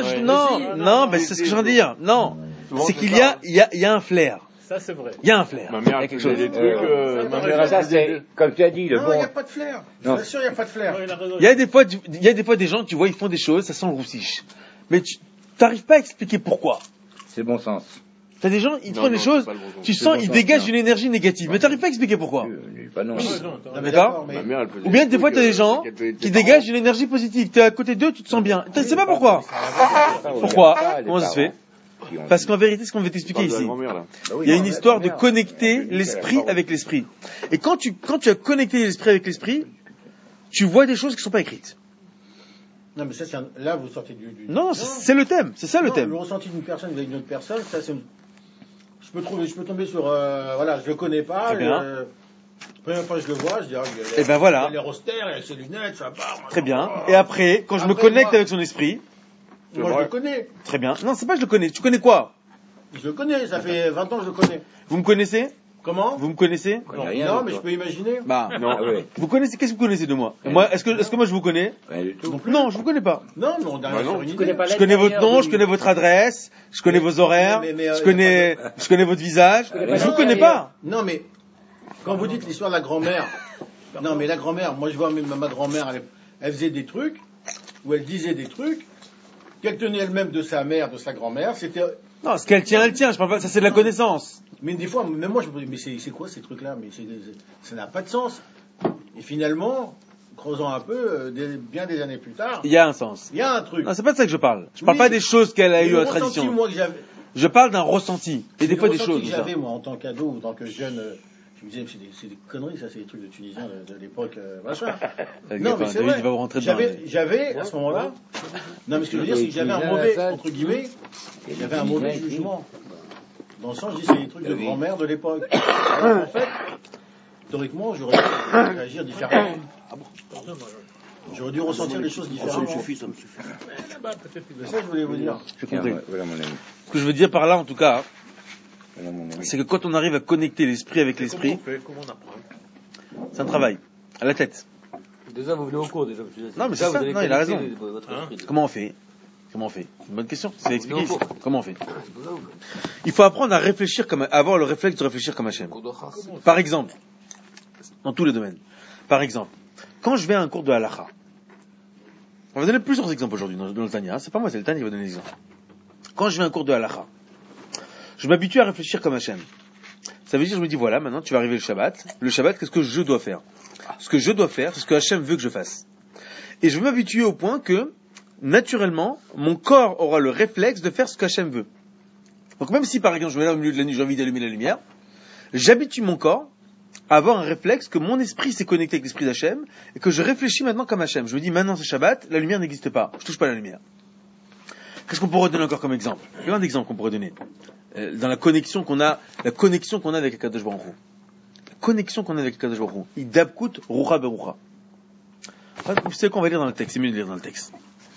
c'est ce que je viens de dire. Non. C'est qu'il y a un flair. Ça, c'est vrai. Il y a un flair. Ma mère, il y a quelque chose. Des trucs, ma mère, ça, c'est, comme tu as dit, le non, bon. il n'y a pas de flair. Je suis sûr, il n'y a pas de flair. Il y a des fois des gens, tu vois, ils font des choses, ça sent le roussiche. Mais tu n'arrives pas à expliquer pourquoi. C'est le bon sens. T'as des gens, ils font des choses, tu sens, ils dégagent une énergie négative, mais t'arrives pas à expliquer pourquoi. Non. D'accord? Ou bien des fois t'as des gens qui dégagent une énergie positive. T'es à côté d'eux, tu te sens bien. Tu sais pas pourquoi. Pourquoi? Comment ça se fait? Parce qu'en vérité, ce qu'on veut t'expliquer ici, il y a une histoire de connecter l'esprit avec l'esprit. Et quand tu as connecté l'esprit avec l'esprit, tu vois des choses qui sont pas écrites. Non, mais ça, là, vous sortez du... Non, c'est le thème. C'est ça le thème. Le ressenti d'une personne avec une autre personne, ça, c'est... Je peux tomber sur... voilà, je le connais pas. La première fois que je le vois, je dis... Et ben voilà. Il a les rosters, il a ses lunettes, ça part. Très bien. Et après, quand je me connecte avec son esprit... Moi, je le connais. Très bien. Non, c'est pas que je le connais. Tu connais quoi? Je le connais, ça fait 20 ans que je le connais. Vous me connaissez? Comment? Vous me connaissez? Non, mais je peux imaginer. Non. Vous connaissez, qu'est-ce que vous connaissez de moi? Moi, est-ce que moi je vous connais? Non, je vous connais pas. Non, mais on a sur une idée. Je connais votre nom, je connais votre adresse, je connais vos horaires, je connais votre visage. Je vous connais pas. Non, mais quand vous dites l'histoire de la grand-mère, non, mais la grand-mère, moi je vois ma grand-mère, elle faisait des trucs, ou elle disait des trucs, qu'elle tenait elle-même de sa mère, de sa grand-mère, c'était... Non, ce qu'elle tient, elle tient, je parle pas, ça c'est de la connaissance. Mais des fois, même moi, je me dis, mais c'est quoi ces trucs-là? Mais ça n'a pas de sens. Et finalement, creusant un peu, bien des années plus tard... Il y a un sens. Il y a un truc. Non, c'est pas de ça que je parle. Je parle pas des choses qu'elle a eues à tradition. Moi, que je parle d'un ressenti. Et des fois des choses. Que j'avais, moi, en tant qu'ado, ou en tant que jeune Je me disais, c'est des conneries, ça, c'est des trucs de Tunisiens de l'époque, machin. Non, mais c'est vrai. J'avais, à ce moment-là, non, mais ce que je veux dire, c'est que j'avais un mauvais, entre guillemets, j'avais un mauvais jugement. Dans le sens, je dis, c'est des trucs de grand-mère de l'époque. En fait, théoriquement, j'aurais dû réagir différemment. Ah bon? J'aurais dû ressentir les choses différemment. Ça me suffit. C'est ça que je voulais vous dire. J'ai compris. Voilà mon ami. Ce que je veux dire par là, en tout cas, c'est que quand on arrive à connecter l'esprit avec l'esprit, comment on apprend? c'est un travail, à la tête. Déjà, vous venez au cours, déjà. Non, mais c'est ça, non, il a raison. Hein? Comment on fait? C'est une bonne question, c'est expliqué ici. Comment on fait? Il faut apprendre à réfléchir avoir le réflexe de réfléchir comme Hachem. Par exemple, dans tous les domaines. Par exemple, quand je vais à un cours de halakha, on va donner plusieurs exemples aujourd'hui dans le Tanya. C'est pas moi, c'est le Tanya qui va donner des exemples. Quand je vais à un cours de halakha, je m'habitue à réfléchir comme Hachem. Ça veut dire, je me dis, voilà, maintenant tu vas arriver le Shabbat. Le Shabbat, qu'est-ce que je dois faire? Ce que je dois faire, c'est ce que Hachem veut que je fasse. Et je vais m'habituer au point que, naturellement, mon corps aura le réflexe de faire ce que Hachem veut. Donc même si, par exemple, je me lève au milieu de la nuit, j'ai envie d'allumer la lumière, j'habitue mon corps à avoir un réflexe que mon esprit s'est connecté avec l'esprit d'Hachem et que je réfléchis maintenant comme Hachem. Je me dis, maintenant c'est Shabbat, la lumière n'existe pas. Je touche pas la lumière. Qu'est-ce qu'on pourrait donner encore comme exemple? Il y a plein d'exemples qu'on pourrait donner. Dans la connexion qu'on a avec Akadosh Baruch Hu. La connexion qu'on a avec Akadosh Baruch Hu. Idabkut rucha berucha. Vous savez qu'on va lire dans le texte. C'est mieux de lire dans le texte.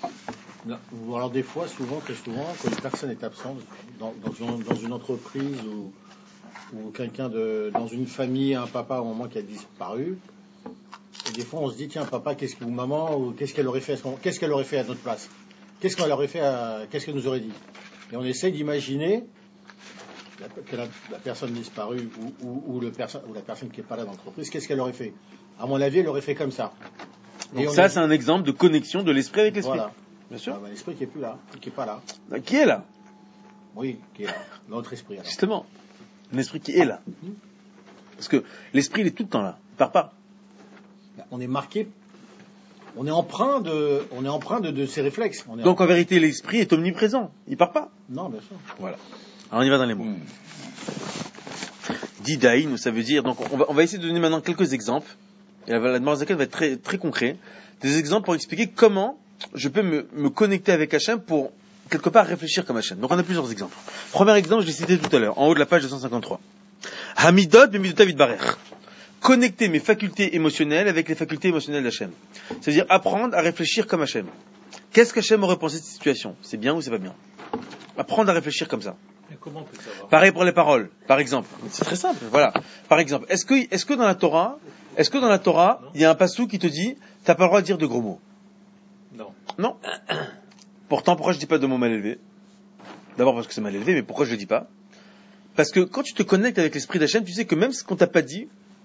Alors des fois, très souvent, quand une personne est absente dans une entreprise ou quelqu'un dans une famille, un papa au moment qui a disparu, et des fois on se dit, tiens papa, ou maman, ou qu'est-ce qu'elle aurait fait à notre place? Qu'est-ce qu'elle nous aurait dit? Et on essaie d'imaginer que la personne disparue ou la personne qui n'est pas là dans l'entreprise, qu'est-ce qu'elle aurait fait? À mon avis, elle aurait fait comme ça. Donc ça, c'est un exemple de connexion de l'esprit avec l'esprit. Voilà. Bien sûr. L'esprit qui est plus là, qui est pas là. Qui est là? Oui, qui est là. Notre esprit. Alors. Justement. Un esprit qui est là. Parce que l'esprit, il est tout le temps là. Il part pas. On est marqué. On est empreint de ses réflexes. Donc en vérité, l'esprit est omniprésent. Il part pas. Non, bien sûr. Voilà. Alors on y va dans les mots. Didaïn, ça veut dire. Donc on va essayer de donner maintenant quelques exemples. Et la demande va être très, très concret. Des exemples pour expliquer comment je peux me connecter avec Hachem pour quelque part réfléchir comme Hachem. Donc on a plusieurs exemples. Premier exemple, je l'ai cité tout à l'heure, en haut de la page 253. Hamidot b'midotav yitbarech. Connecter mes facultés émotionnelles avec les facultés émotionnelles d'Hachem. C'est-à-dire apprendre à réfléchir comme Hachem. Qu'est-ce qu'Hachem aurait pensé de cette situation? C'est bien ou c'est pas bien? Apprendre à réfléchir comme ça. Et comment on peut savoir? Pareil pour les paroles, par exemple. C'est très simple, voilà. Par exemple, est-ce que dans la Torah, il y a un passou qui te dit, t'as pas le droit de dire de gros mots? Non. Pourtant, pourquoi je dis pas de mots mal élevés? D'abord parce que c'est mal élevé, mais pourquoi je le dis pas? Parce que quand tu te connectes avec l'esprit d'Hachem, tu sais que même ce qu'on t'a pas dit,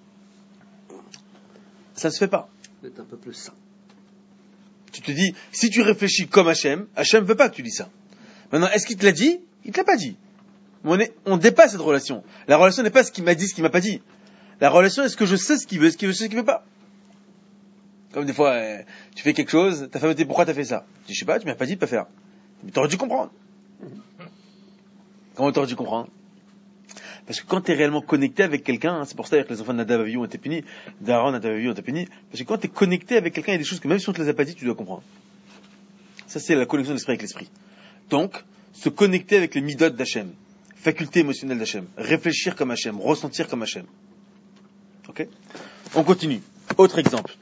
ça se fait pas. D'être un peu plus sain. Tu te dis, si tu réfléchis comme Hachem veut pas que tu dis ça. Maintenant, est-ce qu'il te l'a dit? Il te l'a pas dit. On dépasse cette relation. La relation n'est pas ce qu'il m'a dit, ce qu'il m'a pas dit. La relation est ce que je sais ce qu'il veut, ce qu'il veut, ce qu'il veut pas. Comme des fois, tu fais quelque chose, ta femme te dit pourquoi t'as fait ça? Tu dis, je sais pas, tu m'as pas dit de pas faire. Mais t'aurais dû comprendre. Comment t'aurais dû comprendre? Parce que quand t'es réellement connecté avec quelqu'un, c'est pour ça que les enfants de Nadav et Avihu ont été punis, d'Aaron, Nadav et Avihu ont été punis, parce que quand t'es connecté avec quelqu'un, il y a des choses que même si on te les a pas dit, tu dois comprendre. Ça, c'est la connexion de l'esprit avec l'esprit. Donc, se connecter avec les midot d'Hachem, faculté émotionnelle d'Hachem, réfléchir comme Hachem, ressentir comme Hachem. Ok? On continue. Autre exemple.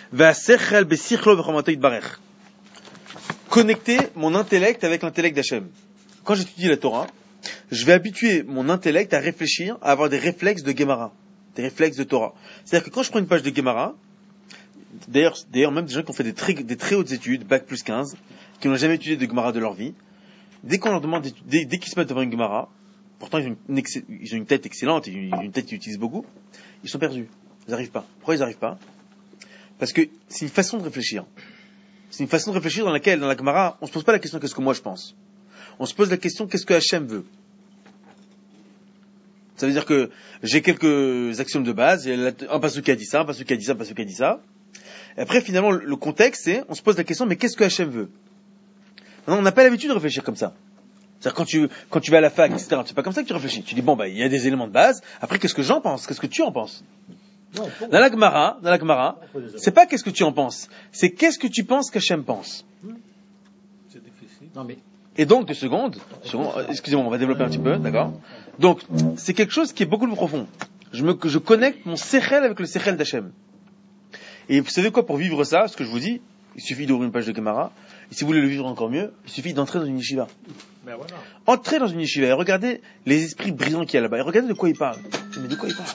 Connecter mon intellect avec l'intellect d'Hachem. Quand j'étudie la Torah, je vais habituer mon intellect à réfléchir, à avoir des réflexes de Gemara, des réflexes de Torah. C'est-à-dire que quand je prends une page de Gemara, d'ailleurs même des gens qui ont fait des très hautes études, bac plus 15, qui n'ont jamais étudié de Gemara de leur vie, dès qu'on leur demande, dès qu'ils se mettent devant une Gemara, pourtant ils ont une tête excellente, une tête qu'ils utilisent beaucoup, ils sont perdus. Ils n'arrivent pas. Pourquoi ils n'arrivent pas? Parce que c'est une façon de réfléchir. C'est une façon de réfléchir dans la Gemara, on ne se pose pas la question qu'est-ce que moi je pense. On se pose la question qu'est-ce que Hachem veut. Ça veut dire que j'ai quelques axiomes de base, il y a un passage qui a dit ça, un passage qui a dit ça, un passage qui a dit ça. Et après finalement le contexte c'est, on se pose la question mais qu'est-ce que Hachem veut? Maintenant, on n'a pas l'habitude de réfléchir comme ça. C'est-à-dire quand tu vas à la fac, etc., c'est pas comme ça que tu réfléchis. Tu dis, bon, il y a des éléments de base, après, qu'est-ce que j'en pense? Qu'est-ce que tu en penses? Dans la Gemara, c'est pas qu'est-ce que tu en penses, c'est qu'est-ce que tu penses qu'Hachem pense. C'est difficile. Non, mais Et donc, deux secondes, excusez-moi, on va développer un petit peu, d'accord? Donc, c'est quelque chose qui est beaucoup plus profond. Je connecte mon sechel avec le sechel d'Hachem. Et vous savez quoi, pour vivre ça, ce que je vous dis, il suffit d'ouvrir une page de Gemara, et si vous voulez le vivre encore mieux, il suffit d'entrer dans une yeshiva. Ben voilà. Entrez dans une yeshiva et regardez les esprits brillants qu'il y a là-bas, et regardez de quoi ils parlent. Mais de quoi ils parlent?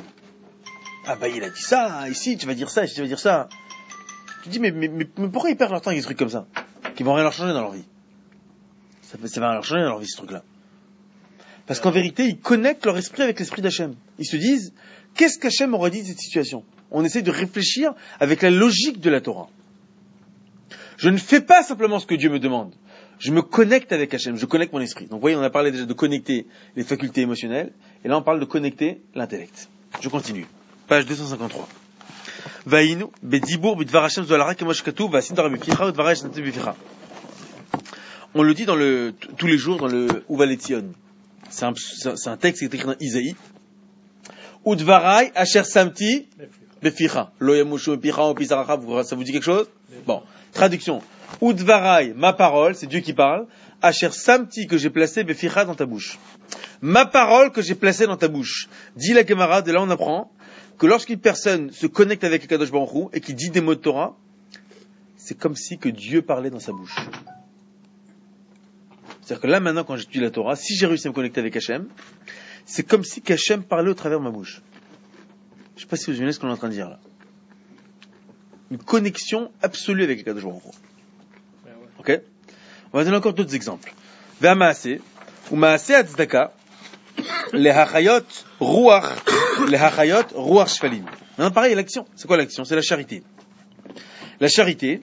Ah il a dit ça, ici tu vas dire ça, ici tu vas dire ça. Tu dis mais pourquoi ils perdent leur temps avec des trucs comme ça qui vont rien leur changer dans leur vie? Ça va rien leur changer dans leur vie ce truc-là. Parce qu'en vérité, ils connectent leur esprit avec l'esprit d'Hachem. Ils se disent, qu'est-ce qu'Hachem aurait dit de cette situation? On essaie de réfléchir avec la logique de la Torah. Je ne fais pas simplement ce que Dieu me demande. Je me connecte avec Hachem, je connecte mon esprit. Donc vous voyez, on a parlé déjà de connecter les facultés émotionnelles, et là on parle de connecter l'intellect. Je continue. Page 253. Vaïnu, bedibur, bidvar Hashem zolara kemoshkatu, vasidar bificha, udvar Hashem bificha. On le dit tous les jours dans le Uvaletzion. C'est un texte qui est écrit dans Isaïe. Udvarai asher samti beficha. Lo yamushu beficha o pisaracha. Ça vous dit quelque chose? Bon. Traduction. Udvarai, ma parole, c'est Dieu qui parle. Asher samti, que j'ai placé beficha dans ta bouche. Ma parole que j'ai placée dans ta bouche. Dit la Gemara, de là on apprend que lorsqu'une personne se connecte avec Akadosh Baruch Hu et qui dit des mots de Torah, c'est comme si que Dieu parlait dans sa bouche. C'est-à-dire que là maintenant quand j'étudie la Torah, si j'ai réussi à me connecter avec Hachem, c'est comme si qu'Hachem parlait au travers de ma bouche. Je ne sais pas si vous imaginez ce qu'on est en train de dire là. Une connexion absolue avec Akadosh Baruch Hu. Ok? On va donner encore d'autres exemples. Ve'amaase, ou maase atzdaka, les hachayot ruach shfalim. Maintenant, pareil, l'action. C'est quoi l'action? C'est la charité. La charité.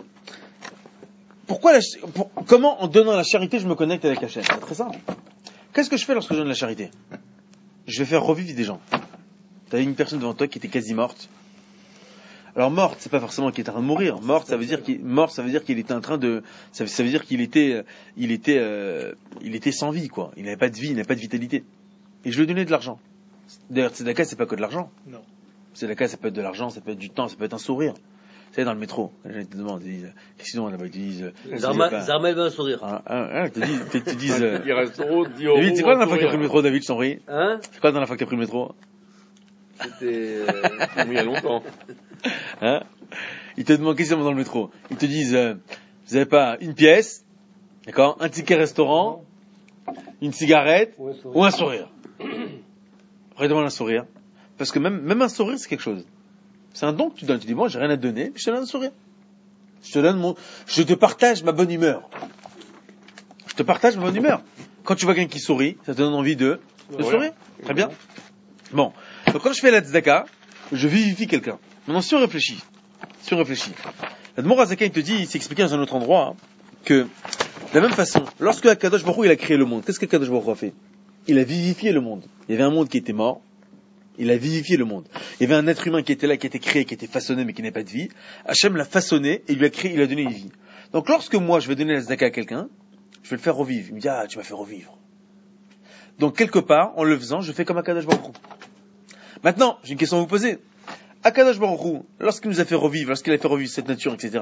Comment en donnant la charité, je me connecte avec Hachem? C'est très simple. Qu'est-ce que je fais lorsque je donne la charité? Je vais faire revivre des gens. Tu avais une personne devant toi qui était quasi morte. Alors morte, c'est pas forcément qu'il était en train de mourir. Morte, ça veut dire qu'il était en train de, ça veut dire qu'il était sans vie, quoi. Il n'avait pas de vie, il n'avait pas de vitalité. Et je lui ai donné de l'argent. D'ailleurs, tzedaka, c'est pas que de l'argent. Non. Tzedaka, ça peut être de l'argent, ça peut être du temps, ça peut être un sourire. Vous savez, dans le métro, les gens te demandent, ils disent, qu'est-ce qu'ils ont là-bas? Ils te disent, Zarmel veut un sourire. Ils te disent, David, c'est quoi la dernière fois que t'as pris le métro, David, je t'en prie? Hein? C'est quoi la dernière fois que t'as pris le métro? C'était, il y a longtemps. Hein? Ils te demandent qu'est-ce qu'ils ont dans le métro. Ils te disent, vous avez pas une pièce, d'accord, un ticket restaurant, une cigarette, ou un sourire. Après, demande un sourire. Parce que même un sourire, c'est quelque chose. C'est un don que tu donnes. Tu dis, bon, j'ai rien à te donner, je te donne un sourire. Je te partage ma bonne humeur. Je te partage ma bonne humeur. Quand tu vois quelqu'un qui sourit, ça te donne envie de sourire. Très bien. Bon. Donc, quand je fais la tzedaka, je vivifie quelqu'un. Maintenant, si on réfléchit, l'Admor Hazaka, il te dit, il s'est expliqué dans un autre endroit, que, de la même façon, lorsque Akadosh Baruch Hu, il a créé le monde, qu'est-ce qu'Akadosh Baruch Hu a fait? Il a vivifié le monde. Il y avait un monde qui était mort. Il a vivifié le monde. Il y avait un être humain qui était là, qui était créé, qui était façonné, mais qui n'avait pas de vie. Hachem l'a façonné et il lui a créé, il a donné une vie. Donc, lorsque moi, je vais donner la tzedaka à quelqu'un, je vais le faire revivre. Il me dit, tu m'as fait revivre. Donc, quelque part, en le faisant, je fais comme Akadosh Baruch Hu. Maintenant, j'ai une question à vous poser. Akadosh Baruch Hu, lorsqu'il nous a fait revivre, lorsqu'il a fait revivre cette nature, etc.,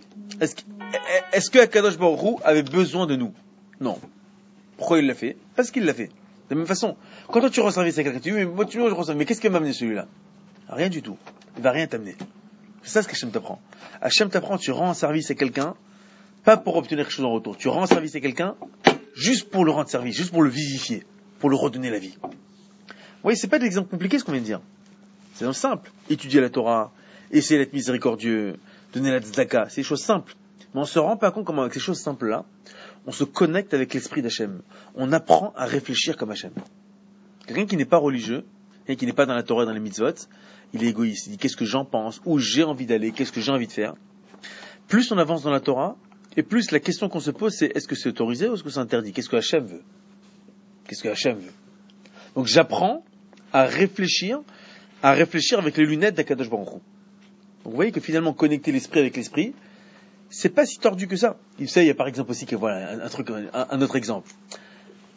est-ce que Akadosh Baruch Hu avait besoin de nous? Non. Pourquoi il l'a fait? Parce qu'il l'a fait. De la même façon, quand toi tu rends service à quelqu'un, tu dis, mais qu'est-ce qui m'a amené celui-là? Rien du tout. Il va rien t'amener. C'est ça ce qu'Hachem t'apprend. Hachem t'apprend, tu rends un service à quelqu'un, pas pour obtenir quelque chose en retour. Tu rends un service à quelqu'un, juste pour le rendre service, juste pour le vivifier, pour le redonner la vie. Vous voyez, c'est pas de l'exemple compliqué ce qu'on vient de dire. C'est simple. Étudier la Torah, essayer d'être miséricordieux, donner la tzedaka, c'est des choses simples. Mais on se rend pas compte comment avec ces choses simples-là, on se connecte avec l'esprit d'Hachem. On apprend à réfléchir comme Hachem. Quelqu'un qui n'est pas religieux, quelqu'un qui n'est pas dans la Torah, dans les mitzvot, il est égoïste. Il dit qu'est-ce que j'en pense, où j'ai envie d'aller, qu'est-ce que j'ai envie de faire. Plus on avance dans la Torah, et plus la question qu'on se pose, c'est est-ce que c'est autorisé ou est-ce que c'est interdit? Qu'est-ce que Hachem veut? Qu'est-ce que Hachem veut? Donc j'apprends à réfléchir avec les lunettes d'Akadosh Baruch Hu. Donc vous voyez que finalement connecter l'esprit avec l'esprit, c'est pas si tordu que ça. Il y a par exemple aussi que voilà un autre exemple.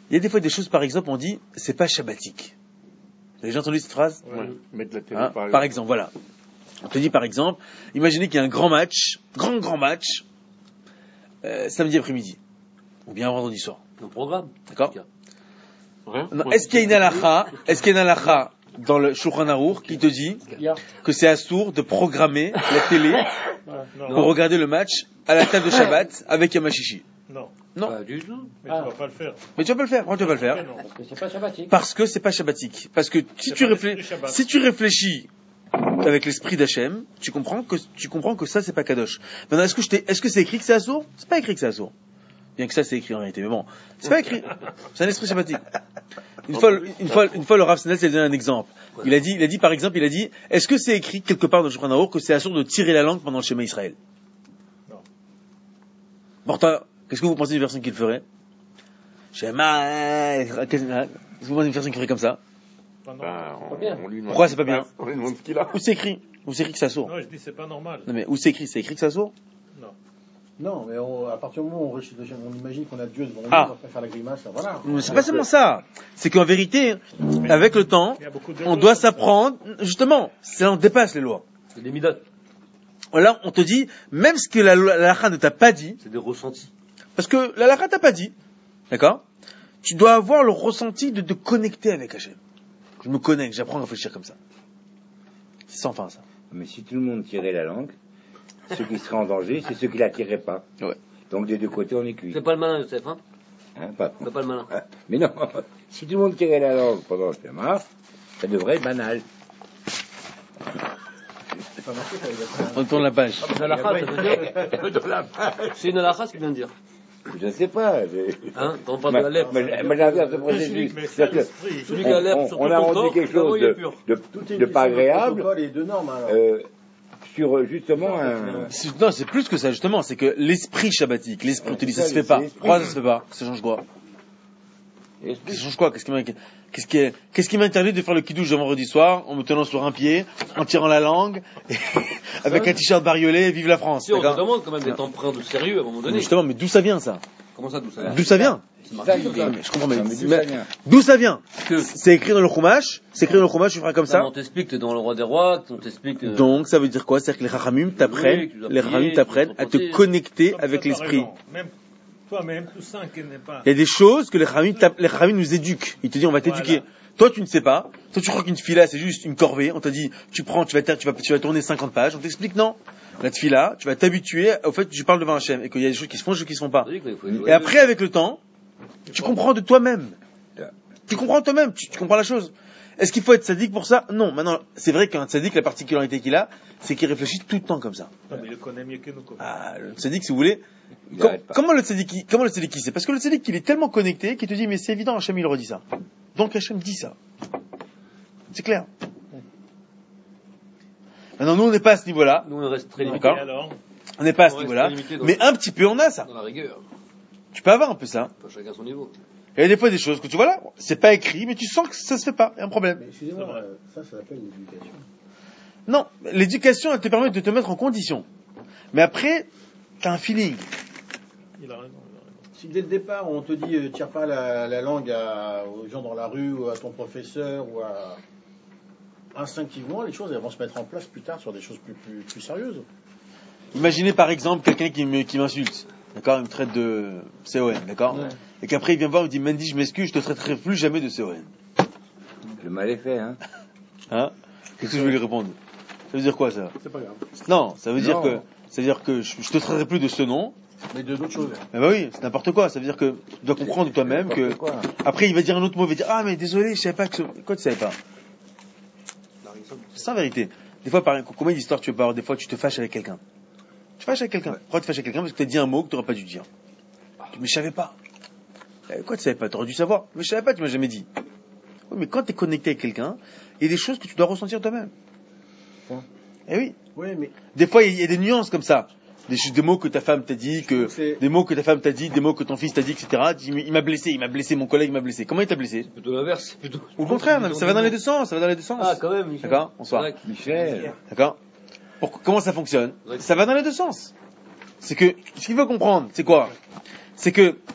Il y a des fois des choses, par exemple, on dit, c'est pas shabbatique. Vous avez déjà entendu cette phrase? Ouais. Mettre la télé, par exemple, voilà. On te dit, par exemple, imaginez qu'il y a un grand match, grand match, samedi après-midi. Ou bien vendredi soir. Un programme. D'accord? Non, est-ce qu'il y a une halakha dans le Shulchan Aruch qui te dit que c'est assourd de programmer la télé pour regarder le match à la table de Shabbat avec Yamashishi? Non. Pas du tout. Mais tu vas pas le faire. Mais tu vas pas le faire. Pourquoi tu vas pas le faire? Parce que c'est pas shabbatique. Parce que c'est pas shabbatique. Parce que si tu réfléchis avec l'esprit d'Hachem, tu comprends que ça c'est pas kadosh. Maintenant, est-ce que c'est écrit que c'est assourd? C'est pas écrit que c'est assourd. Bien que ça c'est écrit en réalité, mais bon, c'est pas écrit. C'est un esprit shabbatique. Une fois, le Rav Snell s'est donné un exemple. Il a dit par exemple, est-ce que c'est écrit quelque part dans le Shulchan Aruch que c'est assourd de tirer la langue pendant le Shema Israël? Non. Pourtant, qu'est-ce que vous pensez d'une personne qui le ferait? Shema, qu'est-ce que vous pensez d'une personne qui ferait comme ça? On lui demande. Pourquoi c'est pas bien? On lui demande ce qu'il a. Où c'est écrit? Où c'est écrit que c'est assourd? Non, je dis c'est pas normal. Non mais où c'est écrit? C'est écrit que c'est assourd? Non, mais à partir du moment où on imagine qu'on a Dieu devant nous, on va faire la grimace, voilà. Mais c'est pas seulement ça. C'est qu'en vérité, avec le temps, on doit s'apprendre, justement, on dépasse les lois. C'est des midotes. Là, on te dit, même ce que la halakha ne t'a pas dit. C'est des ressentis. Parce que la halakha t'a pas dit. D'accord? Tu dois avoir le ressenti de te connecter avec Hachem. Je me connecte, j'apprends à réfléchir comme ça. C'est sans fin, ça. Mais si tout le monde tirait la langue, ceux qui seraient en danger, c'est ceux qui la tireraient pas. Ouais. Donc des deux côtés, on est cuit. C'est pas le malin, Youssef, hein? Pas le malin. Mais non, si tout le monde tirait la langue pendant le Shema, ça devrait être banal. On tourne la page. C'est une halakha, ça veut dire. C'est une halakha, ce qu'il vient de dire. Je ne sais pas. Hein? T'en parles de la lèvre. Mais j'avais à ce processus. Celui qui a la lèvre sur tout on a ton rendu corps, quelque chose de pas agréable. Et de normes, alors. Sur justement Non, c'est plus que ça, justement. C'est que l'esprit shabbatique, on te dit ça se fait pas. Pourquoi ça se fait pas? Ça change quoi? Ça change quoi? Qu'est-ce qui m'interdit de faire le kidouche de vendredi soir en me tenant sur un pied, en tirant la langue, avec un t-shirt bariolé, vive la France? Si, on te demande quand même d'être empreint de sérieux à un moment donné. Mais justement, mais d'où ça vient, ça? Comment ça, d'où ça vient? D'où ça vient? Je comprends, mais d'où ça vient? C'est écrit dans le Chumash, tu feras comme ça. On t'explique que t'es dans le roi des rois, on t'explique. Donc, ça veut dire quoi? C'est-à-dire que les Chachamim t'apprennent à te connecter avec l'esprit. Même toi-même, tout ça qui n'est pas. Il y a des choses que les Chachamim nous éduquent. Ils te disent, on va t'éduquer. Voilà. Toi, tu ne sais pas. Toi, tu crois qu'une tefila, c'est juste une corvée. On t'a dit, tu vas tourner 50 pages. On t'explique, non. La tefila, tu vas t'habituer au fait que tu parles devant Hachem et qu'il y a des choses qui se font, des choses qui se font pas. Et après, avec le temps, tu comprends de toi-même. Tu comprends toi-même, tu comprends la chose. Est-ce qu'il faut être sadique pour ça? Non. Maintenant, c'est vrai qu'un sadique, la particularité qu'il a, c'est qu'il réfléchit tout le temps comme ça. Non, mais il le connaît mieux que nous. Le sadique, si vous voulez. Comment le sadique c'est? Parce que le sadique, il est tellement connecté qu'il te dit, mais c'est évident, Hachem, il redit ça. Donc Hachem dit ça. C'est clair. Maintenant, nous, on n'est pas à ce niveau-là. Nous, on reste très limité. On n'est pas à ce niveau-là. Mais un petit peu, on a ça. Dans la rigueur. Tu peux avoir un peu ça. Chacun à son niveau. Il y a des fois des choses que tu vois là, c'est pas écrit, mais tu sens que ça se fait pas. Il y a un problème. Mais excusez-moi, ça s'appelle l'éducation. Non, l'éducation, elle te permet de te mettre en condition. Mais après, t'as un feeling. Il a raison. Si dès le départ, on te dit, tire pas la langue aux gens dans la rue, ou à ton professeur, ou à... Instinctivement, les choses elles vont se mettre en place plus tard sur des choses plus sérieuses. Imaginez par exemple quelqu'un qui m'insulte. D'accord, il me traite de CON, d'accord, ouais. Et qu'après il vient me voir, il me dit, Mendy, je m'excuse, je te traiterai plus jamais de CON. Le mal est fait, hein. Hein? Qu'est-ce que je vais lui répondre? Ça veut dire quoi, ça? C'est pas grave. Non, ça veut dire que je te traiterai plus de ce nom. Mais de d'autres choses. Mais bah oui, c'est n'importe quoi. Ça veut dire que tu dois comprendre de toi-même que, après il va dire un autre mot, il va dire, ah, mais désolé, je savais pas que quoi, tu savais pas? C'est ça, en vérité. Des fois, combien d'histoires tu peux avoir? Des fois, tu te fâches avec quelqu'un. Tu fâches avec quelqu'un. Ouais. Pourquoi tu te fâches avec quelqu'un? Parce que tu as dit un mot que tu n'aurais pas dû dire. Mais je savais pas. Quoi, tu savais pas? Tu aurais dû savoir. Mais je savais pas, tu m'as jamais dit. Oui, mais quand tu es connecté avec quelqu'un, il y a des choses que tu dois ressentir toi-même. Ouais. Eh oui. Oui, mais... Des fois, il y a des nuances comme ça. Des mots que ta femme t'a dit, des mots que ta femme t'a dit, des mots que ton fils t'a dit, etc. Il m'a blessé, mon collègue m'a blessé. Comment il t'a blessé? C'est plutôt l'inverse. Au contraire, ça va dans les deux sens, Ah, quand même, Michel. D'accord? Bonsoir. Michel. D'accord? Comment ça fonctionne? Ça va dans les deux sens. C'est que, ce qu'il faut comprendre, c'est quoi? C'est que,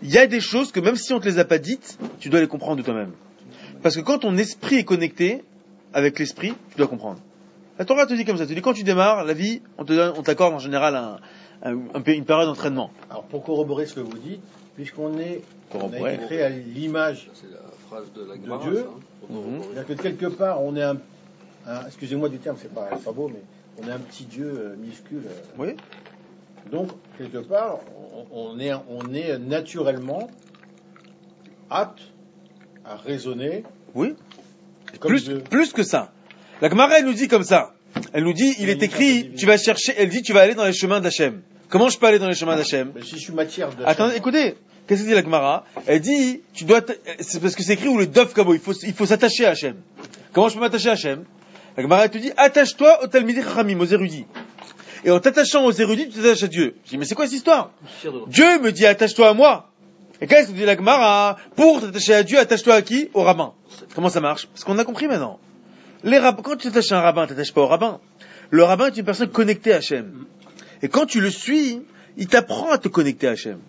il y a des choses que même si on te les a pas dites, tu dois les comprendre de toi-même. Parce que quand ton esprit est connecté avec l'esprit, tu dois comprendre. La Torah te dit comme ça, te dit quand tu démarres la vie, on t'accorde en général une période d'entraînement. Alors pour corroborer ce que vous dites, puisqu'on a été créé à l'image de Dieu, c'est-à-dire que quelque part on est excusez-moi du terme, c'est pas beau, mais on est un petit Dieu minuscule. Oui. Donc quelque part on est naturellement apte à raisonner. Oui. Plus que ça. La Gemara, elle nous dit comme ça. Elle nous dit, il est écrit, tu vas chercher, elle dit, tu vas aller dans les chemins d'Hachem. Comment je peux aller dans les chemins d'Hachem? Mais si je suis matière d'Hachem. Attendez, écoutez, qu'est-ce que dit la Gemara? Elle dit, c'est parce que c'est écrit où le Dov Kabo, il faut s'attacher à Hachem. Comment je peux m'attacher à Hachem? La Gemara, elle te dit, attache-toi au Talmidei Chachamim, aux érudits. Et en t'attachant aux érudits, tu t'attaches à Dieu. Je dis, mais c'est quoi cette histoire? Dieu me dit, attache-toi à moi. Et qu'est-ce que dit la Gemara? Pour t'attacher à Dieu, attache-toi à qui? Au rabbin. Comment ça marche? Parce qu'on a compris maintenant. Quand tu t'attaches à un rabbin, tu t'attaches pas au rabbin. Le rabbin est une personne connectée à Hachem. Et quand tu le suis, il t'apprend à te connecter à Hachem.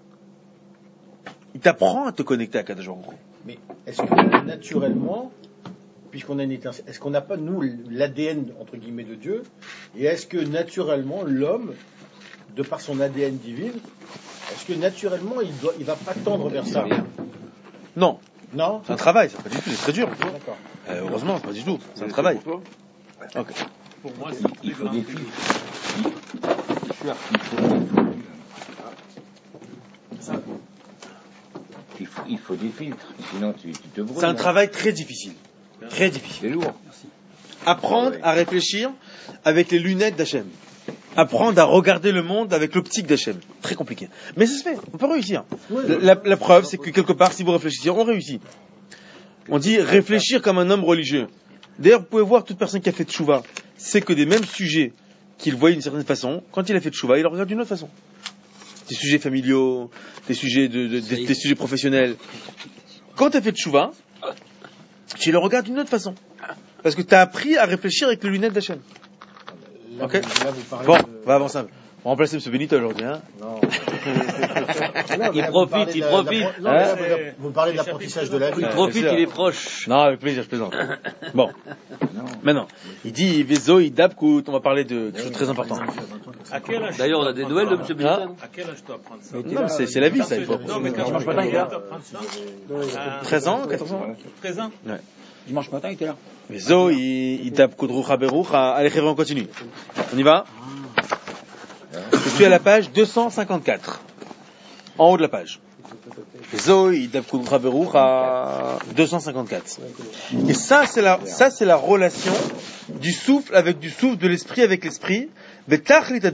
Il t'apprend à te connecter à Kadosh Baruch Hu. Mais est-ce que naturellement, puisqu'on a une étincelle, est-ce qu'on n'a pas, nous, l'ADN, entre guillemets, de Dieu? Et est-ce que naturellement, l'homme, de par son ADN divin, est-ce que naturellement, il va pas tendre vers ça? Non. Non? C'est un travail, c'est pas du tout, c'est très dur. D'accord. Heureusement, c'est pas du tout, c'est un travail. Okay. Pour moi, il faut des filtres. Il faut des filtres, sinon tu te brûles. C'est un travail très difficile. Très difficile. C'est lourd. Apprendre à réfléchir avec les lunettes d'Hachem. Apprendre à regarder le monde avec l'optique d'Hachem. Très compliqué. Mais ça se fait, on peut réussir. La preuve, c'est que quelque part, si vous réfléchissez, on réussit. On dit réfléchir comme un homme religieux. D'ailleurs, vous pouvez voir toute personne qui a fait tchouva, c'est que des mêmes sujets qu'il voyait d'une certaine façon, quand il a fait tchouva, il le regarde d'une autre façon. Des sujets familiaux, des sujets des sujets professionnels. Quand tu as fait tchouva, tu le regardes d'une autre façon. Parce que tu as appris à réfléchir avec les lunettes d'Hachem. Ok. Bon, on va avancer un peu. On va remplacer M. Benito aujourd'hui, hein. Non. Il profite. Vous parlez de l'apprentissage de la vie. Il profite, il est proche. Non, avec plaisir, je plaisante. Bon. Maintenant, il dit, Vezo, il dabkout, on va parler de quelque chose de très important. À quel âge? D'ailleurs, on a des nouvelles de M. Benito. À quel âge tu dois apprendre ça? Non, mais c'est la vie, ça, il faut. Non, mais quand Dimanche matin, il est là. 13 ans, 14 ans? 13 ans? Ouais. Dimanche matin, il était là. Vezo, il dabkout roucha beroucha. Allez, on continue. On y va? Je suis à la page 254. En haut de la page. Zoï d'Abkoudra Berouch à 254. Et ça, c'est la relation du souffle avec du souffle de l'esprit avec l'esprit. C'est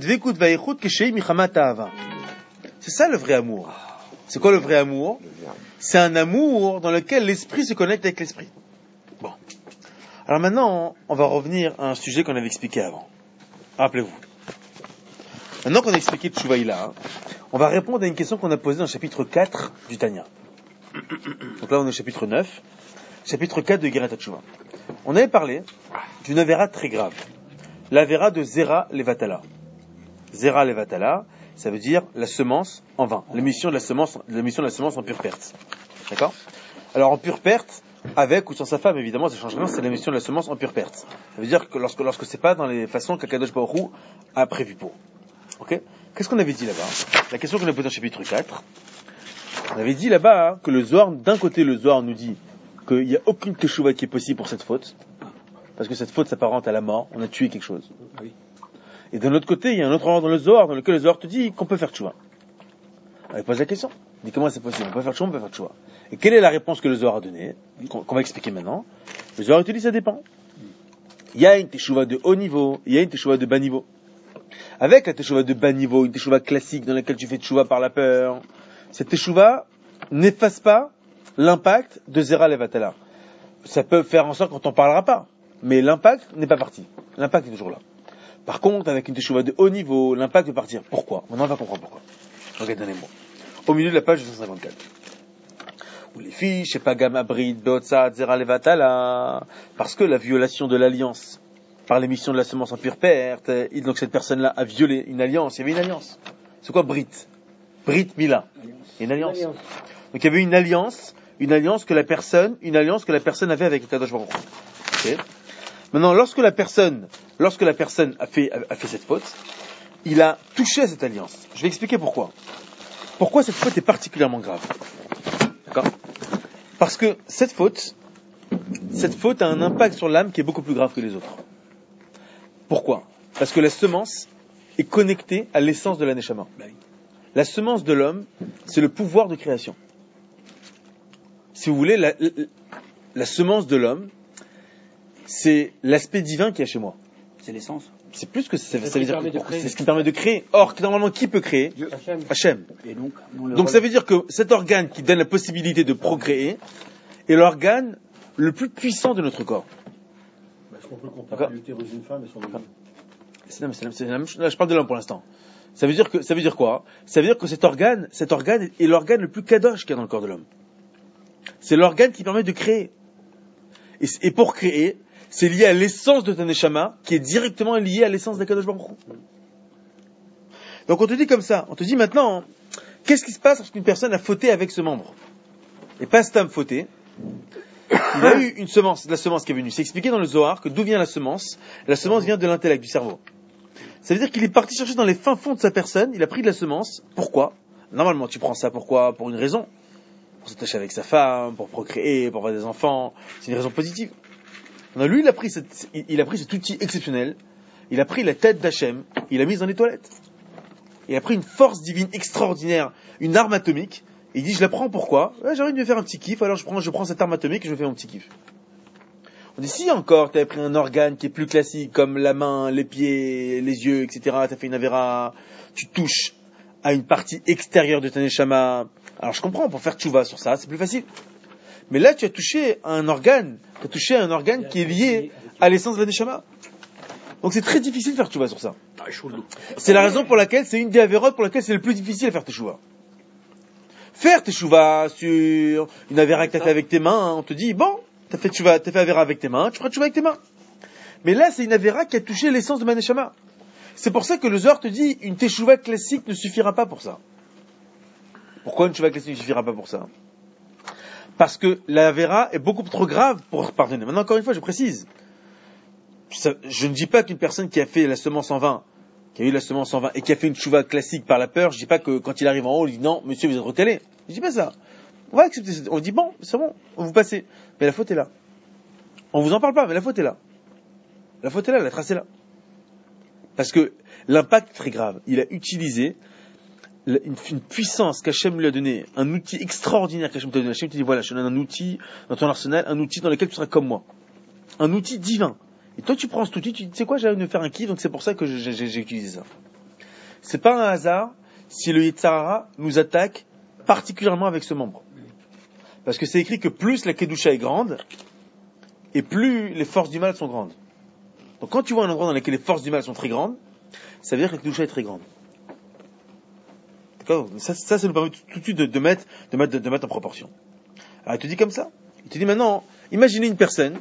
ça le vrai amour. C'est quoi le vrai amour? C'est un amour dans lequel l'esprit se connecte avec l'esprit. Bon. Alors maintenant, on va revenir à un sujet qu'on avait expliqué avant. Rappelez-vous. Maintenant qu'on a expliqué Tchouvaïla, on va répondre à une question qu'on a posée dans le chapitre 4 du Tanya. Donc là, on est au chapitre 9, chapitre 4 de Geret HaTchouva. On avait parlé d'une avéra très grave. L'avéra de Zera Levatala. Zera Levatala, ça veut dire la semence en vain. L'émission de la semence en pure perte. D'accord? Alors en pure perte, avec ou sans sa femme, évidemment, ça change rien, c'est l'émission de la semence en pure perte. Ça veut dire que lorsque c'est pas dans les façons qu'Akadosh Baruch Hu a prévu pour. Ok? Qu'est-ce qu'on avait dit là-bas? La question qu'on a posée dans le chapitre 4. On avait dit là-bas que le Zohar, d'un côté, le Zohar nous dit qu'il n'y a aucune teshuva qui est possible pour cette faute. Parce que cette faute s'apparente à la mort. On a tué quelque chose. Oui. Et d'un autre côté, il y a un autre endroit dans le Zohar dans lequel le Zohar te dit qu'on peut faire teshuva. On pose la question. On dit comment c'est possible? On peut faire teshuva, on peut faire teshuva. Et quelle est la réponse que le Zohar a donnée? Qu'on va expliquer maintenant. Le Zohar te dit ça dépend. Il y a une teshuva de haut niveau, il y a une teshuva de bas niveau. Avec la teshuva de bas niveau, une teshuva classique dans laquelle tu fais teshuva par la peur, cette teshuva n'efface pas l'impact de Zera Levatala. Ça peut faire en sorte qu'on t'en parlera pas, mais l'impact n'est pas parti. L'impact est toujours là. Par contre, avec une teshuva de haut niveau, l'impact peut partir. Pourquoi? Maintenant, on va comprendre pourquoi. Regardez les mots. Au milieu de la page 254. Ou les filles, je sais pas, Gamabrid, Beotzat, Zera Levatala, parce que la violation de l'alliance par l'émission de la semence en pure perte, et donc cette personne-là a violé une alliance. Il y avait une alliance. C'est quoi Brit? Brit Mila. Une alliance. Donc il y avait une alliance que la personne avait avec le Kadosh Baruch Hu. Okay. Maintenant, lorsque la personne a fait cette faute, il a touché à cette alliance. Je vais expliquer pourquoi. Pourquoi cette faute est particulièrement grave. D'accord ? Parce que cette faute a un impact sur l'âme qui est beaucoup plus grave que les autres. Pourquoi ? Parce que la semence est connectée à l'essence de la Neshama. La semence de l'homme, c'est le pouvoir de création. Si vous voulez, la semence de l'homme, c'est l'aspect divin qu'il y a chez moi. C'est l'essence. C'est plus que ça veut dire c'est ce qui permet de créer. Or, normalement, qui peut créer ? Hachem. Et donc ça veut dire que cet organe qui donne la possibilité de procréer est l'organe le plus puissant de notre corps. Est-ce qu'on peut comparer l'utérus d'une femme et son organe ? Là, je parle de l'homme pour l'instant. Ça veut dire quoi ? Ça veut dire que cet organe est l'organe le plus kadosh qu'il y a dans le corps de l'homme. C'est l'organe qui permet de créer. Et pour créer, c'est lié à l'essence de ta neshama, qui est directement liée à l'essence de Kadosh Baruch Hu. Donc on te dit comme ça, on te dit maintenant, qu'est-ce qui se passe lorsqu'une personne a fauté avec ce membre ? Et pas Stam fauté. Il a eu une semence, la semence qui est venue. C'est expliqué dans le Zohar que d'où vient la semence ? La semence vient de l'intellect, du cerveau. Ça veut dire qu'il est parti chercher dans les fins fonds de sa personne, il a pris de la semence. Pourquoi ? Normalement, tu prends ça pourquoi ? Pour une raison. Pour s'attacher avec sa femme, pour procréer, pour avoir des enfants. C'est une raison positive. Non, lui, il a pris cet outil exceptionnel. Il a pris la tête d'Hachem, il l'a mise dans les toilettes. Il a pris une force divine extraordinaire, une arme atomique. Et il dit, je la prends pourquoi ? J'ai envie de me faire un petit kiff, alors je prends cette arme atomique et je me fais mon petit kiff. On dit, si encore, tu avais pris un organe qui est plus classique, comme la main, les pieds, les yeux, etc., tu as fait une avéra, tu touches à une partie extérieure de ta neshama. Alors je comprends, pour faire tchouva sur ça, c'est plus facile. Mais là, tu as touché à un organe qui est lié à l'essence de la neshama. Donc c'est très difficile de faire tchouva sur ça. C'est la raison pour laquelle, c'est une des avérotes pour laquelle c'est le plus difficile à faire tchouva. Faire tchouva sur une avéra que tu as fait avec tes mains, on te dit, bon, t'as fait avéra avec tes mains, tu feras tchouva avec tes mains. Mais là, c'est une avéra qui a touché l'essence de ma neshama. C'est pour ça que le Zohar te dit, une teshuva classique ne suffira pas pour ça. Pourquoi une teshuva classique ne suffira pas pour ça ? Parce que la avéra est beaucoup trop grave pour pardonner. Maintenant, encore une fois, je précise. Je ne dis pas qu'une personne qui a fait la semence en vain, qui a eu la semence en vain et qui a fait une teshuva classique par la peur, je dis pas que quand il arrive en haut, il dit non, monsieur, vous êtes recalé. Je dis pas ça. On va accepter ça. On dit bon, c'est bon, vous passez. Mais la faute est là. On vous en parle pas, mais la faute est là. La faute est là, la trace est là. Parce que l'impact est très grave. Il a utilisé une puissance qu'Hachem lui a donné, un outil extraordinaire qu'Hachem t'a donné. Hachem te dit, voilà, je te donne un outil dans ton arsenal, un outil dans lequel tu seras comme moi. Un outil divin. Et toi, tu prends cet outil, tu dis, tu sais quoi, j'ai envie de me faire un kiff, donc c'est pour ça que j'ai utilisé ça. C'est pas un hasard si le Yetzer Hara nous attaque particulièrement avec ce membre. Parce que c'est écrit que plus la Kedusha est grande, et plus les forces du mal sont grandes. Donc quand tu vois un endroit dans lequel les forces du mal sont très grandes, ça veut dire que la Kedusha est très grande. D'accord ? Ça nous permet tout de suite de mettre en proportion. Alors il te dit comme ça. Il te dit maintenant, imaginez une personne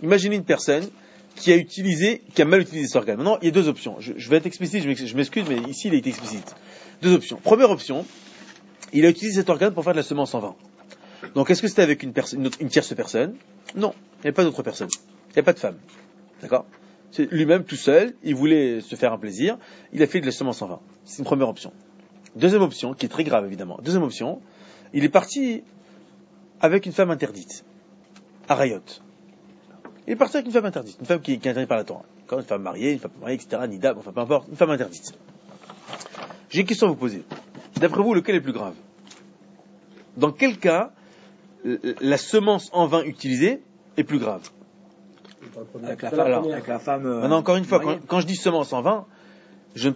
qui a mal utilisé cet organe. Maintenant, il y a deux options. Je vais être explicite, je m'excuse, mais ici il a été explicite. Deux options. Première option, il a utilisé cet organe pour faire de la semence en vain. Donc est-ce que c'était avec une tierce personne ? Non, il n'y avait pas d'autre personne. Il n'y avait pas de femme. D'accord ? C'est lui-même tout seul, il voulait se faire un plaisir, il a fait de la semence en vain. C'est une première option. Deuxième option, qui est très grave évidemment. Deuxième option, il est parti avec une femme interdite. Arayot. Il est parti avec une femme interdite. Une femme qui est interdite par la Torah. Une femme mariée, etc. Nidab, enfin peu importe. Une femme interdite. J'ai une question à vous poser. D'après vous, lequel est le plus grave ? Dans quel cas, la semence en vain utilisée est plus grave ? Avec la femme. Maintenant, encore une fois, quand je dis semence en vain, je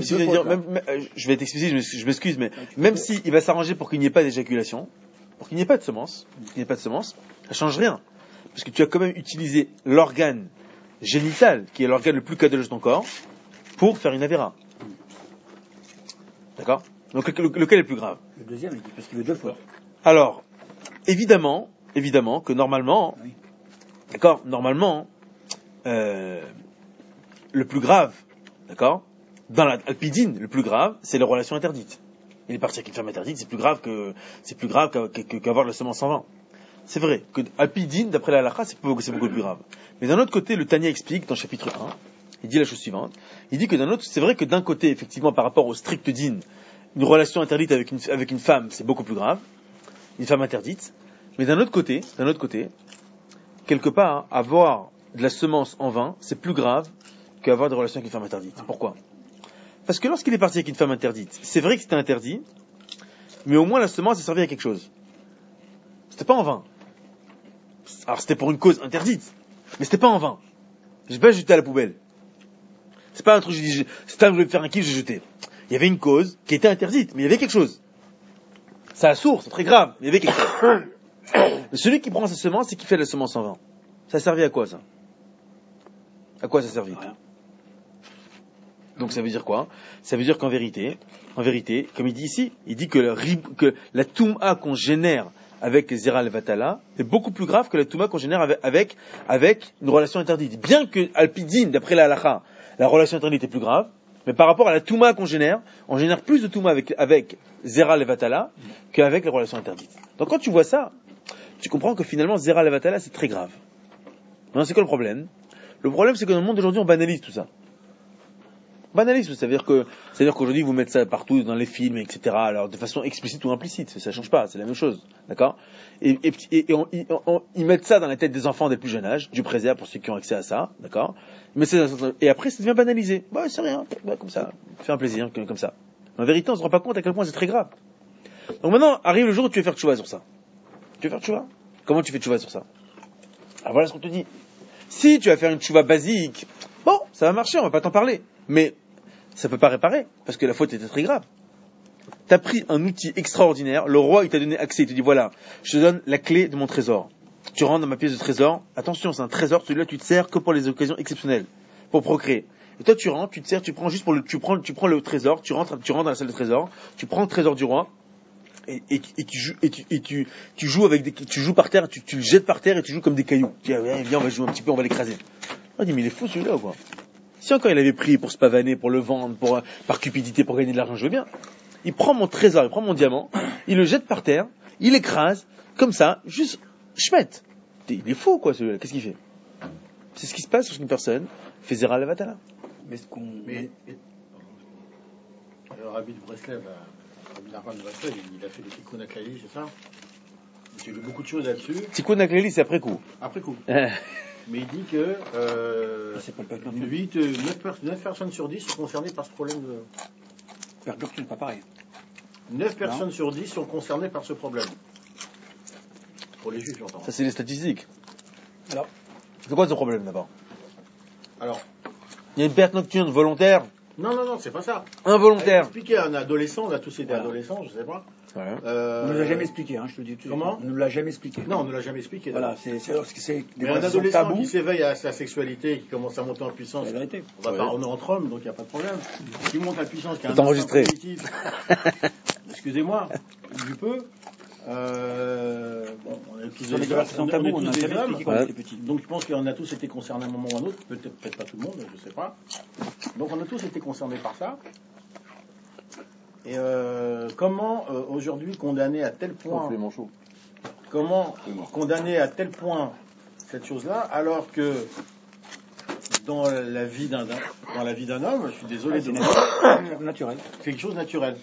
vais être explicite, je m'excuse, mais même s'il va s'arranger pour qu'il n'y ait pas d'éjaculation, pour qu'il n'y ait pas de semence, ça change rien. Parce que tu as quand même utilisé l'organe génital, qui est l'organe le plus cadeau de ton corps, pour faire une avéra. D'accord ? Donc lequel est le plus grave ? Le deuxième, parce qu'il veut deux fois. Alors, évidemment que normalement, oui. D'accord ? Normalement, le plus grave, d'accord ? Dans la Alpidine, le plus grave, c'est les relations interdites. Il il est parti avec une femme interdite, c'est plus grave qu'avoir la semence en vain. C'est vrai que Alpidine, d'après la halakha, c'est beaucoup plus grave. Mais d'un autre côté, le Tanya explique dans le chapitre 1, il dit la chose suivante. Il dit que c'est vrai que d'un côté, effectivement, par rapport au strict din, une relation interdite avec une femme, c'est beaucoup plus grave, une femme interdite. Mais d'un autre côté, quelque part, avoir de la semence en vain, c'est plus grave qu'avoir des relations avec une femme interdite. Pourquoi? Parce que lorsqu'il est parti avec une femme interdite, c'est vrai que c'était interdit, mais au moins la semence a servi à quelque chose. C'était pas en vain. Alors c'était pour une cause interdite, mais c'était pas en vain. J'ai pas jeté à la poubelle. C'est pas un truc, c'est un je voulais faire un kiff, j'ai jeté. Il y avait une cause qui était interdite, mais il y avait quelque chose. Ça a source, c'est très grave, mais il y avait quelque chose. Celui qui prend sa semence et qui fait de la semence en vain, ça a servi à quoi ça? À quoi ça a servi? Donc ça veut dire quoi? Ça veut dire qu'en vérité, comme il dit ici, il dit que la touma qu'on génère avec Zera Levatala est beaucoup plus grave que la touma qu'on génère avec une relation interdite. Bien que Alpidine, d'après la halakha, la relation interdite est plus grave, mais par rapport à la touma qu'on génère, on génère plus de touma avec Zera Levatala qu'avec les relations interdites. Donc quand tu vois ça, tu comprends que finalement Zera Levatala c'est très grave. Non, c'est quoi le problème? Le problème c'est que dans le monde d'aujourd'hui on banalise tout ça. Banalisme, ça veut dire qu'aujourd'hui vous mettez ça partout dans les films, etc. Alors de façon explicite ou implicite, ça change pas, c'est la même chose, d'accord? Et ils mettent ça dans la tête des enfants dès le plus jeune âge, Dieu préserve pour ceux qui ont accès à ça, d'accord? Et après ça devient banalisé. Bah c'est rien, comme ça, fait un plaisir, comme ça. En vérité, on se rend pas compte à quel point c'est très grave. Donc maintenant arrive le jour où tu veux faire tchouva sur ça. Tu veux faire tchouva? Comment tu fais tchouva sur ça? Alors voilà ce qu'on te dit. Si tu vas faire une tchouva basique, bon, ça va marcher, on va pas t'en parler. Mais ça peut pas réparer, parce que la faute était très grave. T'as pris un outil extraordinaire, le roi il t'a donné accès, il te dit voilà, je te donne la clé de mon trésor. Tu rentres dans ma pièce de trésor, attention c'est un trésor, celui-là tu te sers que pour les occasions exceptionnelles, pour procréer. Et toi tu rentres, tu te sers, tu prends le trésor, tu rentres dans la salle de trésor, tu prends le trésor du roi, et tu joues par terre, tu le jettes par terre et tu joues comme des cailloux. Tu dis viens on va jouer un petit peu, on va l'écraser. On dit mais il est fou celui-là quoi. Si encore il avait pris pour se pavaner, pour le vendre, par cupidité, pour gagner de l'argent, je veux bien. Il prend mon trésor, il prend mon diamant, il le jette par terre, il l'écrase, comme ça, juste, schmette. Il est fou, quoi, celui-là. Qu'est-ce qu'il fait? C'est ce qui se passe lorsqu'une personne fait Zera Levatala. Le Rabbi de Breslev, Rabbi Nachman de Breslev, il a fait des Tikkun HaKlali, c'est ça? J'ai vu beaucoup de choses là-dessus. Tikkun HaKlali, c'est après coup. Après coup. Mais il dit que 9 personnes sur 10 sont concernées par ce problème de... Percure, c'est pas pareil. 9 personnes sur 10 sont concernées par ce problème. Pour les juifs, j'entends. Ça, c'est les statistiques. Alors, c'est quoi ce problème d'abord? Alors, il y a une perte nocturne volontaire? Non, c'est pas ça. Involontaire. Expliquer à un adolescent, on a tous été adolescents, je sais pas. Ouais. On ne l'a jamais expliqué, je te dis. Comment? On ne l'a jamais expliqué. Non, on ne l'a jamais expliqué. Voilà, c'est mais un adolescent qui s'éveille à sa sexualité, qui commence à monter en puissance, on est entre hommes, donc il n'y a pas de problème. Qui monte en puissance, qui a un enregistré. Excusez-moi, du peu. On est tous des hommes, on a des hommes. Donc je pense qu'on a tous été concernés à un moment ou à un autre, peut-être pas tout le monde, je ne sais pas. Donc on a tous été concernés par ça. Et comment aujourd'hui condamner à tel point cette chose-là, alors que dans la vie d'un homme, je suis désolé de naturel. C'est quelque chose de naturel.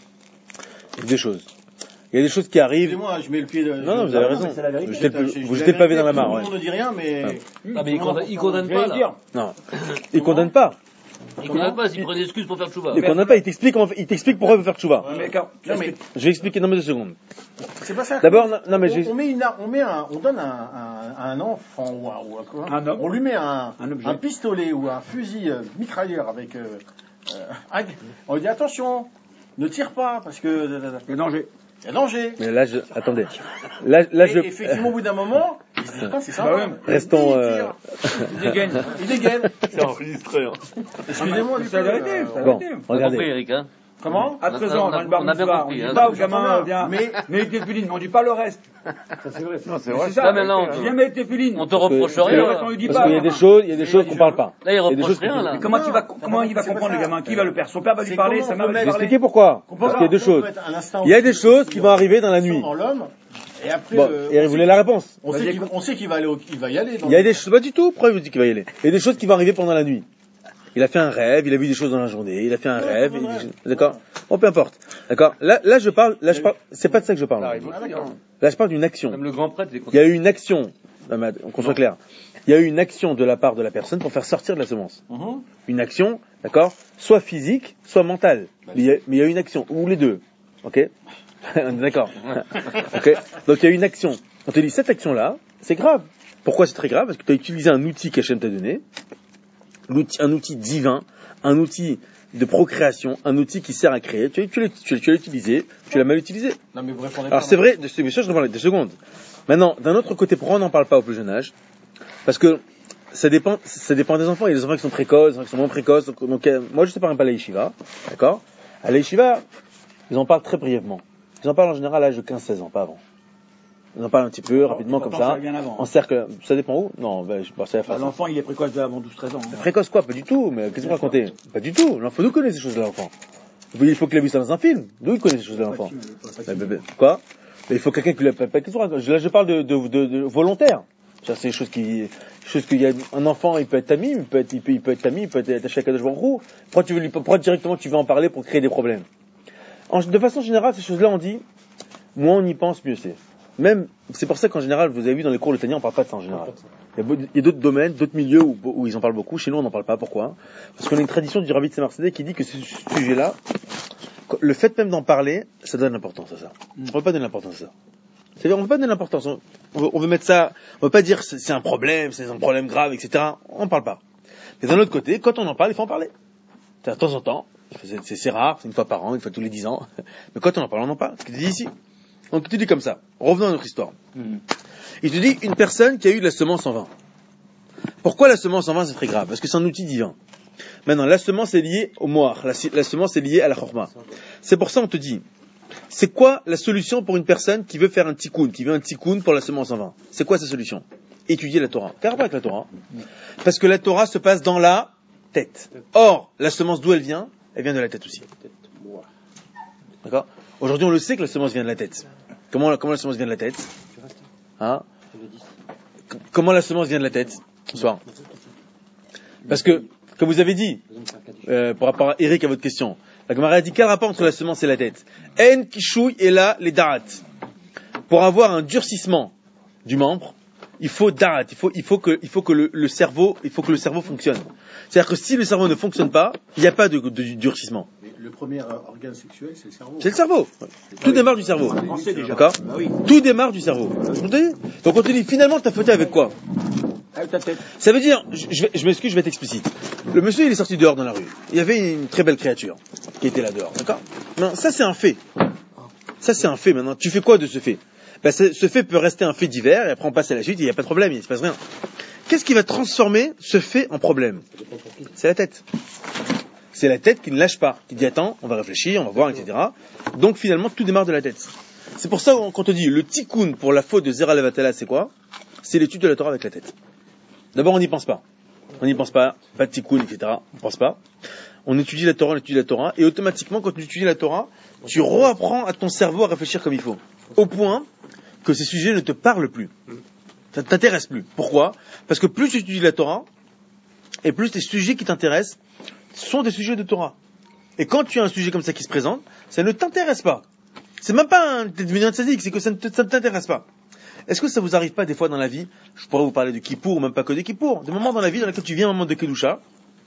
Il y a des choses qui arrivent. Excusez-moi, je mets le pied. Non, vous avez raison. Vous jetez le pavé dans la mare. Tout le monde ne dit rien, mais. Ah, mais il condamne pas, là. Non. Il condamne pas. Il condamne pas, s'il prend des excuses pour faire tchouva. Il condamne pas, il t'explique pourquoi il veut faire tchouva. Mais je vais expliquer dans 2 secondes. C'est pas ça. D'abord, non, mais on donne un enfant ou un homme. On lui met un pistolet ou un fusil mitrailleur avec. On lui dit attention, ne tire pas parce que. Le danger. Il y a danger. Mais là, attendez. Effectivement, au bout d'un moment, il se dit, putain, c'est ça. Restons, Il dégaine. C'est enregistré, Excusez-moi, Bon, regardez. Eric, hein. Comment? À 13 ans, dans le bar mitzvah, on dit pas au gamin, viens, mais téfiline, on dit pas le reste. Ça, c'est vrai. Non, c'est vrai. Là, maintenant, viens mettre téfiline. On te reproche rien. Parce qu'il y a des choses qu'on parle pas. Là, il reproche rien, là. Mais comment il va comprendre le gamin? Qui va le père? Son père va lui parler, sa mère va lui Je vais parler. expliquer pourquoi. Parce qu'il y a deux choses. Il y a des choses qui vont arriver dans la nuit. Et après, Bon, et vous voulez la réponse? On sait qu'il va y aller. Il y a des choses, pas du tout. Pourquoi il vous dit qu'il va y aller? Il y a des choses qui vont arriver pendant la nuit. Il a fait un rêve, il a vu des choses dans la journée, il a fait un rêve, d'accord? Bon, peu importe. D'accord? Là, je parle, c'est pas de ça que je parle. Là, je parle d'une action. Même le grand prêtre, il y a eu une action, qu'on soit clair. Il y a eu une action de la part de la personne pour faire sortir de la semence. Une action, d'accord? Soit physique, soit mentale. Mais il y a eu une action, ou les deux. Ok? D'accord. Ok? Donc, il y a eu une action. On te dit, cette action-là, c'est grave. Pourquoi c'est très grave? Parce que tu as utilisé un outil qu'Hachem t'a donné. Un outil divin, un outil de procréation, un outil qui sert à créer. Tu l'as utilisé, tu l'as mal utilisé. Non, mais vous répondez. Alors c'est vrai, mais ça je reviens 2 secondes. Maintenant, d'un autre côté, pourquoi on n'en parle pas au plus jeune âge? Parce que ça dépend des enfants. Il y a des enfants qui sont précoces, des enfants qui sont moins précoces. Donc moi je sépare pas la yeshiva, d'accord? À la yeshiva, ils en parlent très brièvement. Ils en parlent en général à l'âge de 15-16 ans, pas avant. On en parle un petit peu, rapidement, comme ça. En cercle, ça dépend où? Non, je pense à la face. L'enfant, il est précoce avant 12-13 ans. Précoce quoi? Pas du tout, mais qu'est-ce que vous racontez? Pas du tout. L'enfant, d'où connaît ces choses-là, l'enfant? Il faut qu'il ait vu ça dans un film. D'où il connaît ces choses-là, l'enfant? Quoi? Il faut quelqu'un qui l'a pas. Qu'est-ce que vous racontez? Là, je parle de volontaire. Ça, c'est des choses qu'il y a un enfant, il peut être ami, il peut être ami, il peut être attaché à Kadosh Baruch Hu. Pourquoi directement tu veux en parler pour créer des problèmes? De façon générale, ces choses-là, on dit, moins on y pense, mieux c'est. Même, c'est pour ça qu'en général, vous avez vu dans les cours de Tania, on parle pas de ça en général. Il y a d'autres domaines, d'autres milieux où ils en parlent beaucoup. Chez nous, on n'en parle pas. Pourquoi? Parce qu'on a une tradition du Rabbi de Saint-Marcédé qui dit que ce sujet-là, le fait même d'en parler, ça donne l'importance à ça. On ne peut pas donner l'importance à ça. C'est-à-dire, on ne veut pas donner l'importance. On veut mettre ça, on ne veut pas dire c'est un problème grave, etc. On n'en parle pas. Mais d'un autre côté, quand on en parle, il faut en parler. De temps en temps, c'est rare, c'est une fois par an, une fois tous les 10 ans. Mais quand on en parle, on en parle. Ce qu'il dit ici. Donc il te dit comme ça. Revenons à notre histoire. Il te dit une personne qui a eu de la semence en vin. Pourquoi la semence en vin c'est très grave? Parce que c'est un outil divin. Maintenant, la semence est liée au moar. La semence est liée à la chorma. C'est pour ça on te dit, c'est quoi la solution pour une personne qui veut faire un tikkun, qui veut un tikkun pour la semence en vin? C'est quoi sa solution? Étudier la Torah. Car pas avec la Torah. Parce que la Torah se passe dans la tête. Or, la semence d'où elle vient? Elle vient de la tête aussi. D'accord? Aujourd'hui, on le sait que la semence vient de la tête. Comment la semence vient de la tête? Hein? Comment la semence vient de la tête? Bonsoir. Parce que, comme vous avez dit, par rapport à Eric, à votre question, la Gemara a dit quel rapport entre la semence et la tête? En kishui et là les darat. Pour avoir un durcissement du membre, il faut darat, il faut que le cerveau fonctionne. C'est-à-dire que si le cerveau ne fonctionne pas, il n'y a pas de durcissement. Le premier organe sexuel, c'est le cerveau. C'est le cerveau. Tout démarre du cerveau. D'accord? Tout démarre du cerveau. Donc on te dit, finalement, t'as fauté avec quoi? Avec ta tête. Ça veut dire, je m'excuse, je vais être explicite. Le monsieur, il est sorti dehors dans la rue. Il y avait une très belle créature qui était là dehors. D'accord? Non, ça c'est un fait. Ça c'est un fait maintenant. Tu fais quoi de ce fait? Ce fait peut rester un fait divers et après on passe à la suite, il n'y a pas de problème, il ne se passe rien. Qu'est-ce qui va transformer ce fait en problème? C'est la tête. C'est la tête qui ne lâche pas, qui dit attends, on va réfléchir, on va voir, etc. Donc finalement, tout démarre de la tête. C'est pour ça qu'on te dit, le tikkun pour la faute de Zera Levatala, c'est quoi? C'est l'étude de la Torah avec la tête. D'abord, on n'y pense pas. On n'y pense pas, pas de tikkun, etc. On ne pense pas. On étudie la Torah, et automatiquement, quand tu étudies la Torah, tu réapprends à ton cerveau à réfléchir comme il faut. Au point que ces sujets ne te parlent plus. Ça ne t'intéresse plus. Pourquoi? Parce que plus tu étudies la Torah, et plus tes sujets qui t'intéressent sont des sujets de Torah. Et quand tu as un sujet comme ça qui se présente, ça ne t'intéresse pas. C'est même pas t'es devenu un tzaddik, c'est que ça ne t'intéresse pas. Est-ce que ça vous arrive pas des fois dans la vie, je pourrais vous parler de Kippour, même pas que de Kippour, des moments dans la vie dans lesquels tu viens un moment de Kedusha,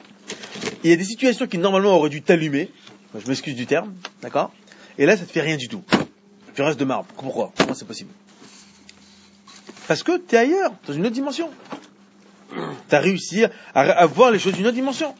il y a des situations qui normalement auraient dû t'allumer, je m'excuse du terme, d'accord? Et là ça te fait rien du tout. Tu restes de marbre. Pourquoi? Comment c'est possible? Parce que t'es ailleurs, dans une autre dimension. T'as réussi à voir les choses d'une autre dimension.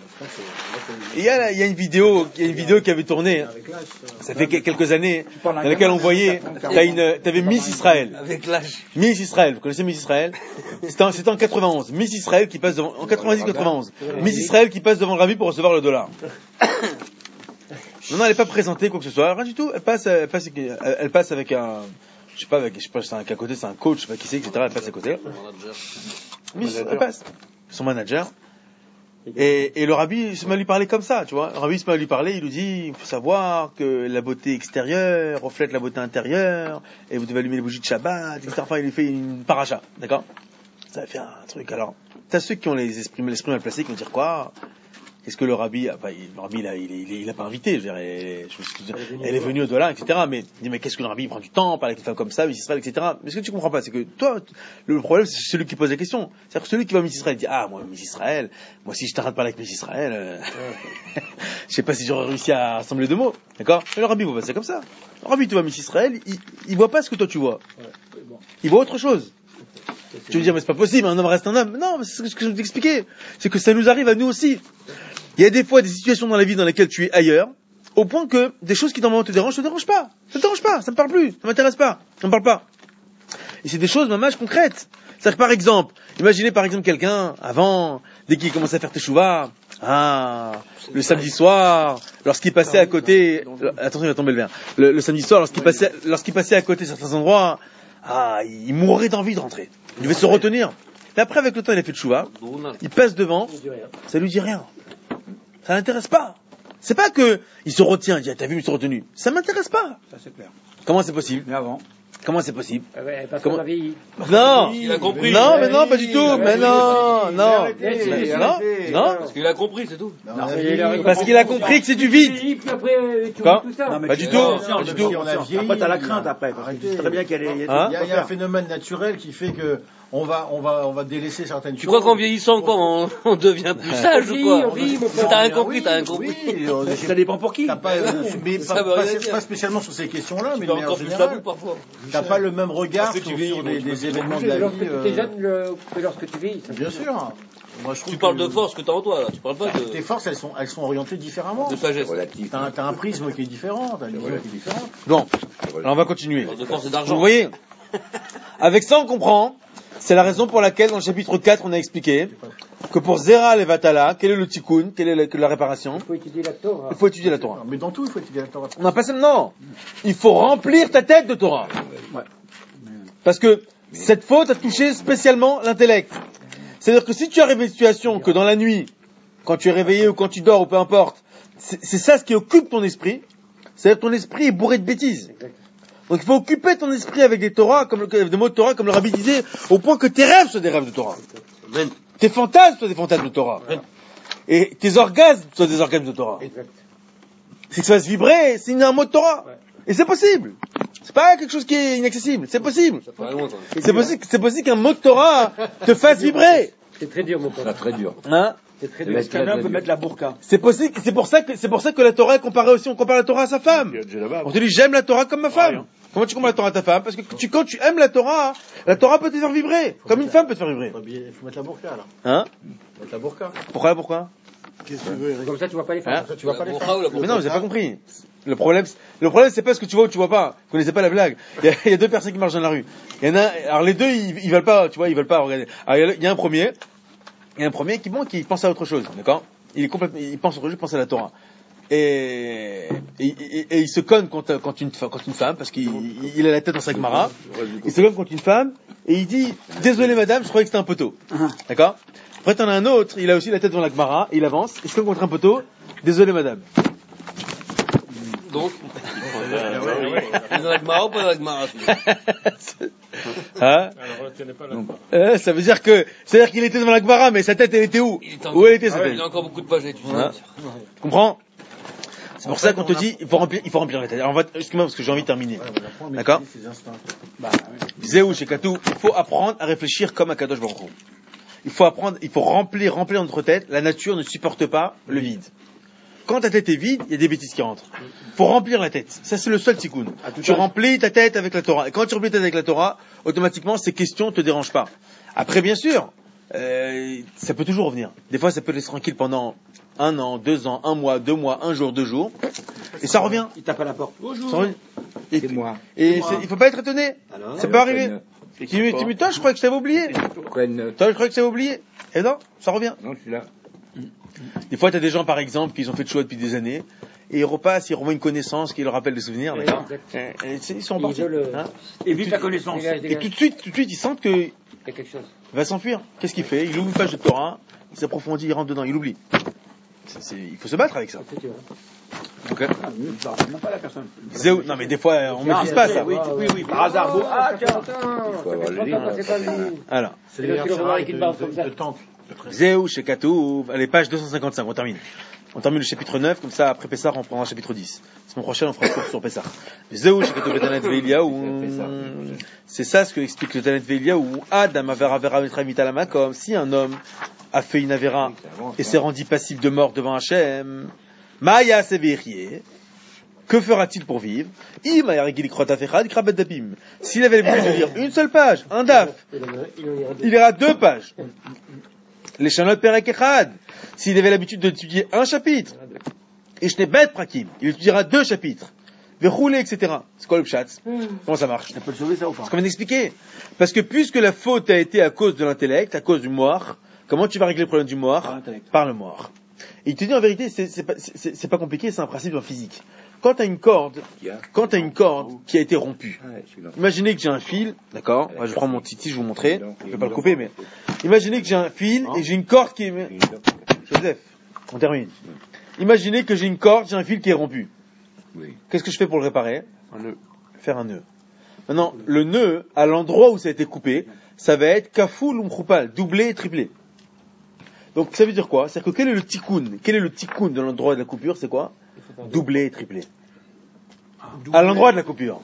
Il y a une vidéo qui avait tourné, ça fait quelques années, dans laquelle on voyait, t'avais Miss Israël. Miss Israël, vous connaissez Miss Israël? C'était en 91. Miss Israël qui passe devant, en 90-91. Miss Israël qui passe devant le rabbi pour recevoir le dollar. Non, elle n'est pas présentée, quoi que ce soit, rien du tout. Elle passe avec un, je sais pas, c'est un, qu'à côté, c'est un coach, je sais pas qui c'est, etc. Elle passe à côté. Oui, elle passe. Son manager. Et le rabbi, il se met à lui parler comme ça, tu vois. Le rabbi se met à lui parler, il lui dit, il faut savoir que la beauté extérieure reflète la beauté intérieure, et vous devez allumer les bougies de Shabbat, etc. Enfin, il lui fait une paracha, d'accord? Ça fait un truc, alors. T'as ceux qui ont l'esprit mal placé, qui vont dire quoi? Est-ce que le rabbi, il a pas invité, je veux dire, elle est venue au-delà, etc. Mais, qu'est-ce que le rabbi prend du temps, parle avec une femme comme ça, Miss Israël, etc. Mais ce que tu comprends pas, c'est que toi, le problème, c'est celui qui pose la question. C'est-à-dire que celui qui va à Miss Israël dit, moi, Miss Israël, moi, si je t'arrête de parler avec Miss Israël, je sais pas si j'aurais réussi à assembler deux mots. D'accord? Mais le rabbi va passer comme ça. Le rabbi, tu vois Miss Israël, il voit pas ce que toi tu vois. Il voit autre chose. Tu veux dire, mais c'est pas possible, un homme reste un homme. Non, mais c'est ce que je veux t'expliquer. C'est que ça nous arrive à nous aussi. Il y a des fois des situations dans la vie dans lesquelles tu es ailleurs, au point que des choses qui normalement te dérangent pas. Ça te dérange pas, ça me parle plus, ça m'intéresse pas, ça me parle pas. Et c'est des choses, mamage, concrètes. C'est-à-dire que par exemple, imaginez par exemple quelqu'un, avant, dès qu'il commençait à faire teshuva, le samedi soir, lorsqu'il passait à côté, attention, il va tomber le verre. Le samedi soir, lorsqu'il passait à côté de certains endroits, il mourrait d'envie de rentrer. Il devait se retenir. Mais après, avec le temps, il a fait teshuva, il passe devant, ça lui dit rien. Ça l'intéresse pas. C'est pas que il se retient, il dit, t'as vu, il se retenu. Ça m'intéresse pas. Ça, c'est clair. Comment c'est possible? Mais avant. Comment c'est possible? Parce qu'on a vieilli. Non! Il a compris. Non, mais non, pas du tout. Mais non. Non. Parce qu'il a compris, c'est tout. Parce qu'il a compris que c'est du vide. Puis après, tu vois tout ça. Pas du tout. Pas du tout. Après, t'as la crainte après. Tu sais très bien qu'il y a il y a un phénomène naturel qui fait que on va délaisser certaines choses. Tu crois qu'en vieillissant, quoi, on devient plus sage ou quoi? T'as rien compris, Oui, ça dépend pour qui. Pas spécialement sur ces questions-là, mais de manière générale. T'as pas le même regard sur des événements de la vie. Lorsque tu es jeune que lorsque tu vieillis. Bien sûr. Moi, je trouve tu parles de force que t'as en toi, là. Tu parles pas de... Tes forces, elles sont orientées différemment. De sagesse. T'as un prisme qui est différent, t'as une vision qui est différente. Bon. Alors, on va continuer. De force et d'argent. Vous voyez? Avec ça, on comprend. C'est la raison pour laquelle, dans le chapitre 4, on a expliqué que pour Zera Levatala, quel est le tikkun, quelle est la réparation? Il faut étudier la Torah. Il faut étudier la Torah. Mais dans tout, il faut étudier la Torah. Non, pas seulement. Il faut remplir ta tête de Torah. Ouais. Parce que cette faute a touché spécialement l'intellect. C'est-à-dire que si tu arrives à une situation que dans la nuit, quand tu es réveillé ou quand tu dors ou peu importe, c'est ça ce qui occupe ton esprit, c'est-à-dire que ton esprit est bourré de bêtises. Donc il faut occuper ton esprit avec des Torah, des mots de Torah, comme le rabbi disait, au point que tes rêves soient des rêves de Torah. Tes fantasmes soient des fantasmes de Torah. Et tes orgasmes soient des orgasmes de Torah. C'est que ça se vibrer, c'est un mot de Torah. Et c'est possible. C'est pas quelque chose qui est inaccessible. C'est possible. C'est possible qu'un mot de Torah te fasse vibrer. C'est très dur, mon pote. C'est très dur. Hein? C'est très dur. Est-ce qu'un peut mettre la burqa? C'est possible, c'est pour ça que la Torah est comparée aussi, on compare la Torah à sa femme. On te dit, j'aime la Torah comme ma femme. Comment tu compares la Torah à ta femme? Parce que quand tu aimes la Torah peut te faire vibrer. Comme une femme peut te faire vibrer. Il faut mettre la burqa, là. Hein? Mettre la burqa. Pourquoi? Qu'est-ce que tu veux, Eric? Comme ça, tu vois pas les femmes. Tu vois pas les femmes. Mais non, vous avez pas compris. Le problème, c'est pas ce que tu vois ou tu vois pas. Vous connaissez pas la blague. Il y a deux personnes qui marchent dans la rue. Il y en a, alors les deux, ils veulent pas, tu vois, ils veulent pas regarder. Alors, il y a un premier qui pense à autre chose, d'accord? Il pense à autre chose, il pense à la Torah. Et il se conne contre une femme, parce qu'il a la tête dans sa Gemara. Il se conne contre une femme, et il dit, désolé madame, je croyais que c'était un poteau. D'accord? Après, t'en as un autre, il a aussi la tête dans la Gemara, il avance, il se conne contre un poteau, désolé madame. Donc, dans la Gemara ou pas dans la Gemara? Hein? Ça veut dire qu'il était devant la Gemara, mais sa tête, elle était où? Où elle était, sa tête? Il y a encore beaucoup de pages à étudier. Tu comprends? C'est pour ça qu'on te dit, il faut remplir la tête. Alors, excuse-moi, parce que j'ai envie de terminer. D'accord? Zéou, chez Katou, il faut apprendre à réfléchir comme à Kadosh Baruch Hu. Il faut remplir notre tête. La nature ne supporte pas le vide. Quand ta tête est vide, il y a des bêtises qui rentrent. Faut remplir la tête. Ça, c'est le seul tikkun. Tu remplis ta tête avec la Torah. Et quand tu remplis ta tête avec la Torah, automatiquement, ces questions te dérangent pas. Après, bien sûr, ça peut toujours revenir. Des fois, ça peut laisser tranquille pendant 1 an, 2 ans, 1 mois, 2 mois, 1 jour, 2 jours. Et ça revient. Il tape à la porte. Bonjour. C'est moi. Et il faut pas être étonné. Ça peut arriver. Tu me dis, toi, je croyais que je t'avais oublié. Toi, je croyais que je t'avais oublié. Et non, ça revient. Non, je suis là. Des fois, tu as des gens, par exemple, qui ont fait de choix depuis des années, et ils repassent, ils revoient une connaissance qui leur rappelle des souvenirs. Ils sont emportés. Et vite la connaissance. Et tout de suite, ils sentent que il va s'enfuir. Qu'est-ce qu'il fait? Il ouvre une page de Torah, il s'approfondit, il rentre dedans, il oublie. Il faut se battre avec ça. Okay. Non, pas la personne. Non, mais des fois, on ne maîtrise pas ça. Oui, par hasard. Tiens. Alors. C'est les de temple. Zéou, chez Katouv, allez, page 255, on termine. On termine le chapitre 9, comme ça, après Pessah, on prendra le chapitre 10. La semaine prochaine, on fera le cours sur Pessah. Zéou, chez Katouv, Tanet Veiliaou. C'est ça ce que explique le Tanet Veiliaou. Adam avera mitalama, comme si un homme a fait une avéra et s'est rendu passif de mort devant Hachem. Maya Severier. Que fera-t-il pour vivre? S'il avait l'habitude de lire une seule page, un daf, il ira 2 pages. Les Shanot Perek Echad. S'il avait l'habitude d'étudier un chapitre, et je n'ai bête prakim, il étudiera 2 chapitres. Verroulé, etc. C'est quoi le pshat? Comment ça marche? Ça peut le sauver, ça ou pas? C'est comme d'expliquer. Parce que puisque la faute a été à cause de l'intellect, à cause du moire, comment tu vas régler le problème du moire? Par le moire. Et il te dit en vérité, c'est pas compliqué, c'est un principe en physique. Quand tu as une corde qui a été rompue, imaginez que j'ai un fil, d'accord? Moi, je prends mon titi, je vais vous montrer. Je vais pas le couper, mais imaginez que j'ai un fil et j'ai une corde qui est. Joseph, on termine. Imaginez que j'ai une corde, j'ai un fil qui est rompu. Qu'est-ce que je fais pour le réparer? Un nœud. Faire un nœud. Maintenant, le nœud, à l'endroit où ça a été coupé, ça va être kafoul ou mkhoupal, doublé et triplé. Donc ça veut dire quoi? C'est-à-dire que quel est le tikkun de l'endroit de la coupure? C'est quoi? Doublé et triplé. À l'endroit de la coupure.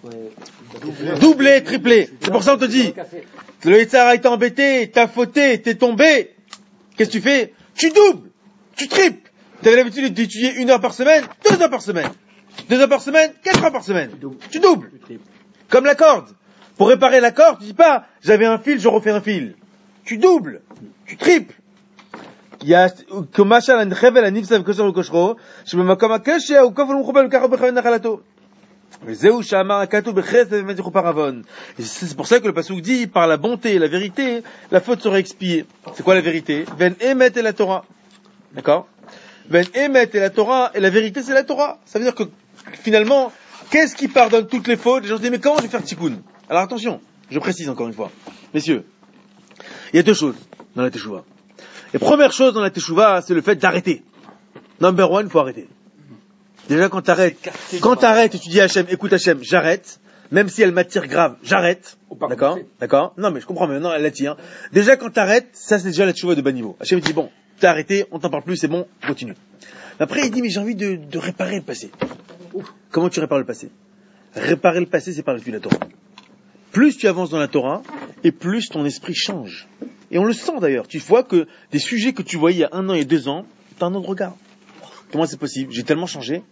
Doublé et triplé. C'est pour ça qu'on te dit, le Yitzhar a été embêté, t'as fauté, t'es tombé. Qu'est-ce que tu fais? Tu doubles, tu triples. T'avais l'habitude d'étudier 1 heure par semaine, 2 heures par semaine. 2 heures par semaine, 4 heures par semaine. Tu doubles. Comme la corde. Pour réparer la corde, tu dis pas, j'avais un fil, je refais un fil. Tu doubles, tu triples. Il y a כמשל החבל הנפסע וכושר וכושרו שבמקום הקשה הוא כפל ומכופל וככה בכוון נחלתו וזהו שאמר הכתוב בחסד ובאמת יכופר עוון. Et c'est pour ça que le pasuk dit par la bonté et la vérité la faute sera expiée. C'est quoi la vérité? Ben emet et la Torah. D'accord? Ben emet et la Torah, et la vérité c'est la Torah. Ça veut dire que finalement qu'est-ce qui pardonne toutes les fautes? Les gens se disent mais comment je vais faire tikkun? Alors attention, je précise encore une fois, messieurs, il y a 2 choses dans la teshuva. Et première chose dans la teshuva, c'est le fait d'arrêter. Number 1, il faut arrêter. Déjà, quand t'arrêtes et tu dis à Hachem, écoute Hachem, j'arrête, même si elle m'attire grave, j'arrête. D'accord? Non, mais je comprends, mais non, elle l'attire. Déjà, quand t'arrêtes, ça c'est déjà la teshuva de bas niveau. Hachem dit, bon, t'as arrêté, on t'en parle plus, c'est bon, continue. Après, il dit, mais j'ai envie de réparer le passé. Comment tu répares le passé? Réparer le passé, c'est par l'étude de la Torah. Plus tu avances dans la Torah, et plus ton esprit change. Et on le sent d'ailleurs. Tu vois que des sujets que tu voyais il y a 1 an et 2 ans, t'as un autre regard. Comment c'est possible? J'ai tellement changé.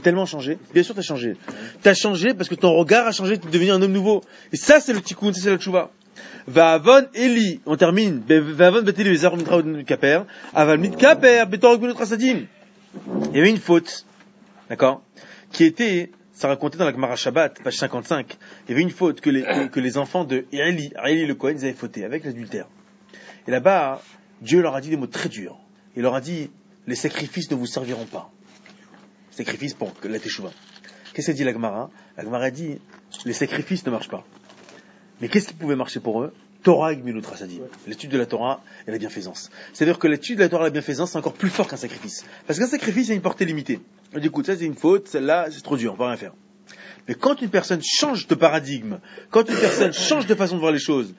Bien sûr t'as changé. T'as changé parce que ton regard a changé, t'es devenu un homme nouveau. Et ça c'est le tikkun, ça c'est la tchouva. Va'avon Eli, on termine. Va'avon beteli bezar mitra kaper. Aval mit kaper betorek benot rasadim. Il y avait une faute, d'accord, qui était, ça racontait dans la Gemara Shabbat, page 55. Il y avait une faute que les enfants de Eli le Kohen, ils avaient fauté avec l'adultère. Et là-bas, Dieu leur a dit des mots très durs. Il leur a dit, les sacrifices ne vous serviront pas. Sacrifices pour la teshuva. Qu'est-ce qu'a dit la Gemara? La Gemara a dit, les sacrifices ne marchent pas. Mais qu'est-ce qui pouvait marcher pour eux? Torah et Gmilut Rasadim. L'étude de la Torah et la bienfaisance. C'est-à-dire que l'étude de la Torah et la bienfaisance, c'est encore plus fort qu'un sacrifice. Parce qu'un sacrifice a une portée limitée. On dit, écoute, ça c'est une faute, celle-là, c'est trop dur, on va rien faire. Mais quand une personne change de paradigme, quand une personne change de façon de voir les choses,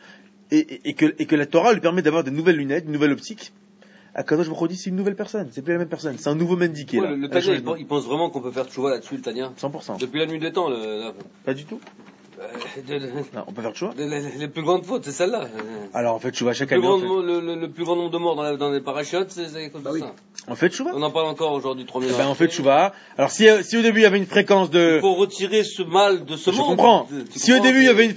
et que la Torah lui permet d'avoir de nouvelles lunettes, une nouvelle optique, Akadosh Baruch Hu dit c'est une nouvelle personne, c'est plus la même personne, c'est un nouveau Mendy qui est là. Le Tania, il pense vraiment qu'on peut faire tchouva là-dessus, le Tania? 100%. Depuis la nuit des temps, Pas du tout. Non, on peut faire tchouva. Les plus grandes fautes, c'est celle-là. Alors on fait tchouva chaque année. Le plus grand nombre de morts dans les parachutes, c'est comme ça. On fait tchouva. On en parle encore aujourd'hui, 3000 ans. On fait tchouva. Alors si au début il y avait une fréquence de... Il faut retirer ce mal de ce monde. Je comprends. Si au début il y avait une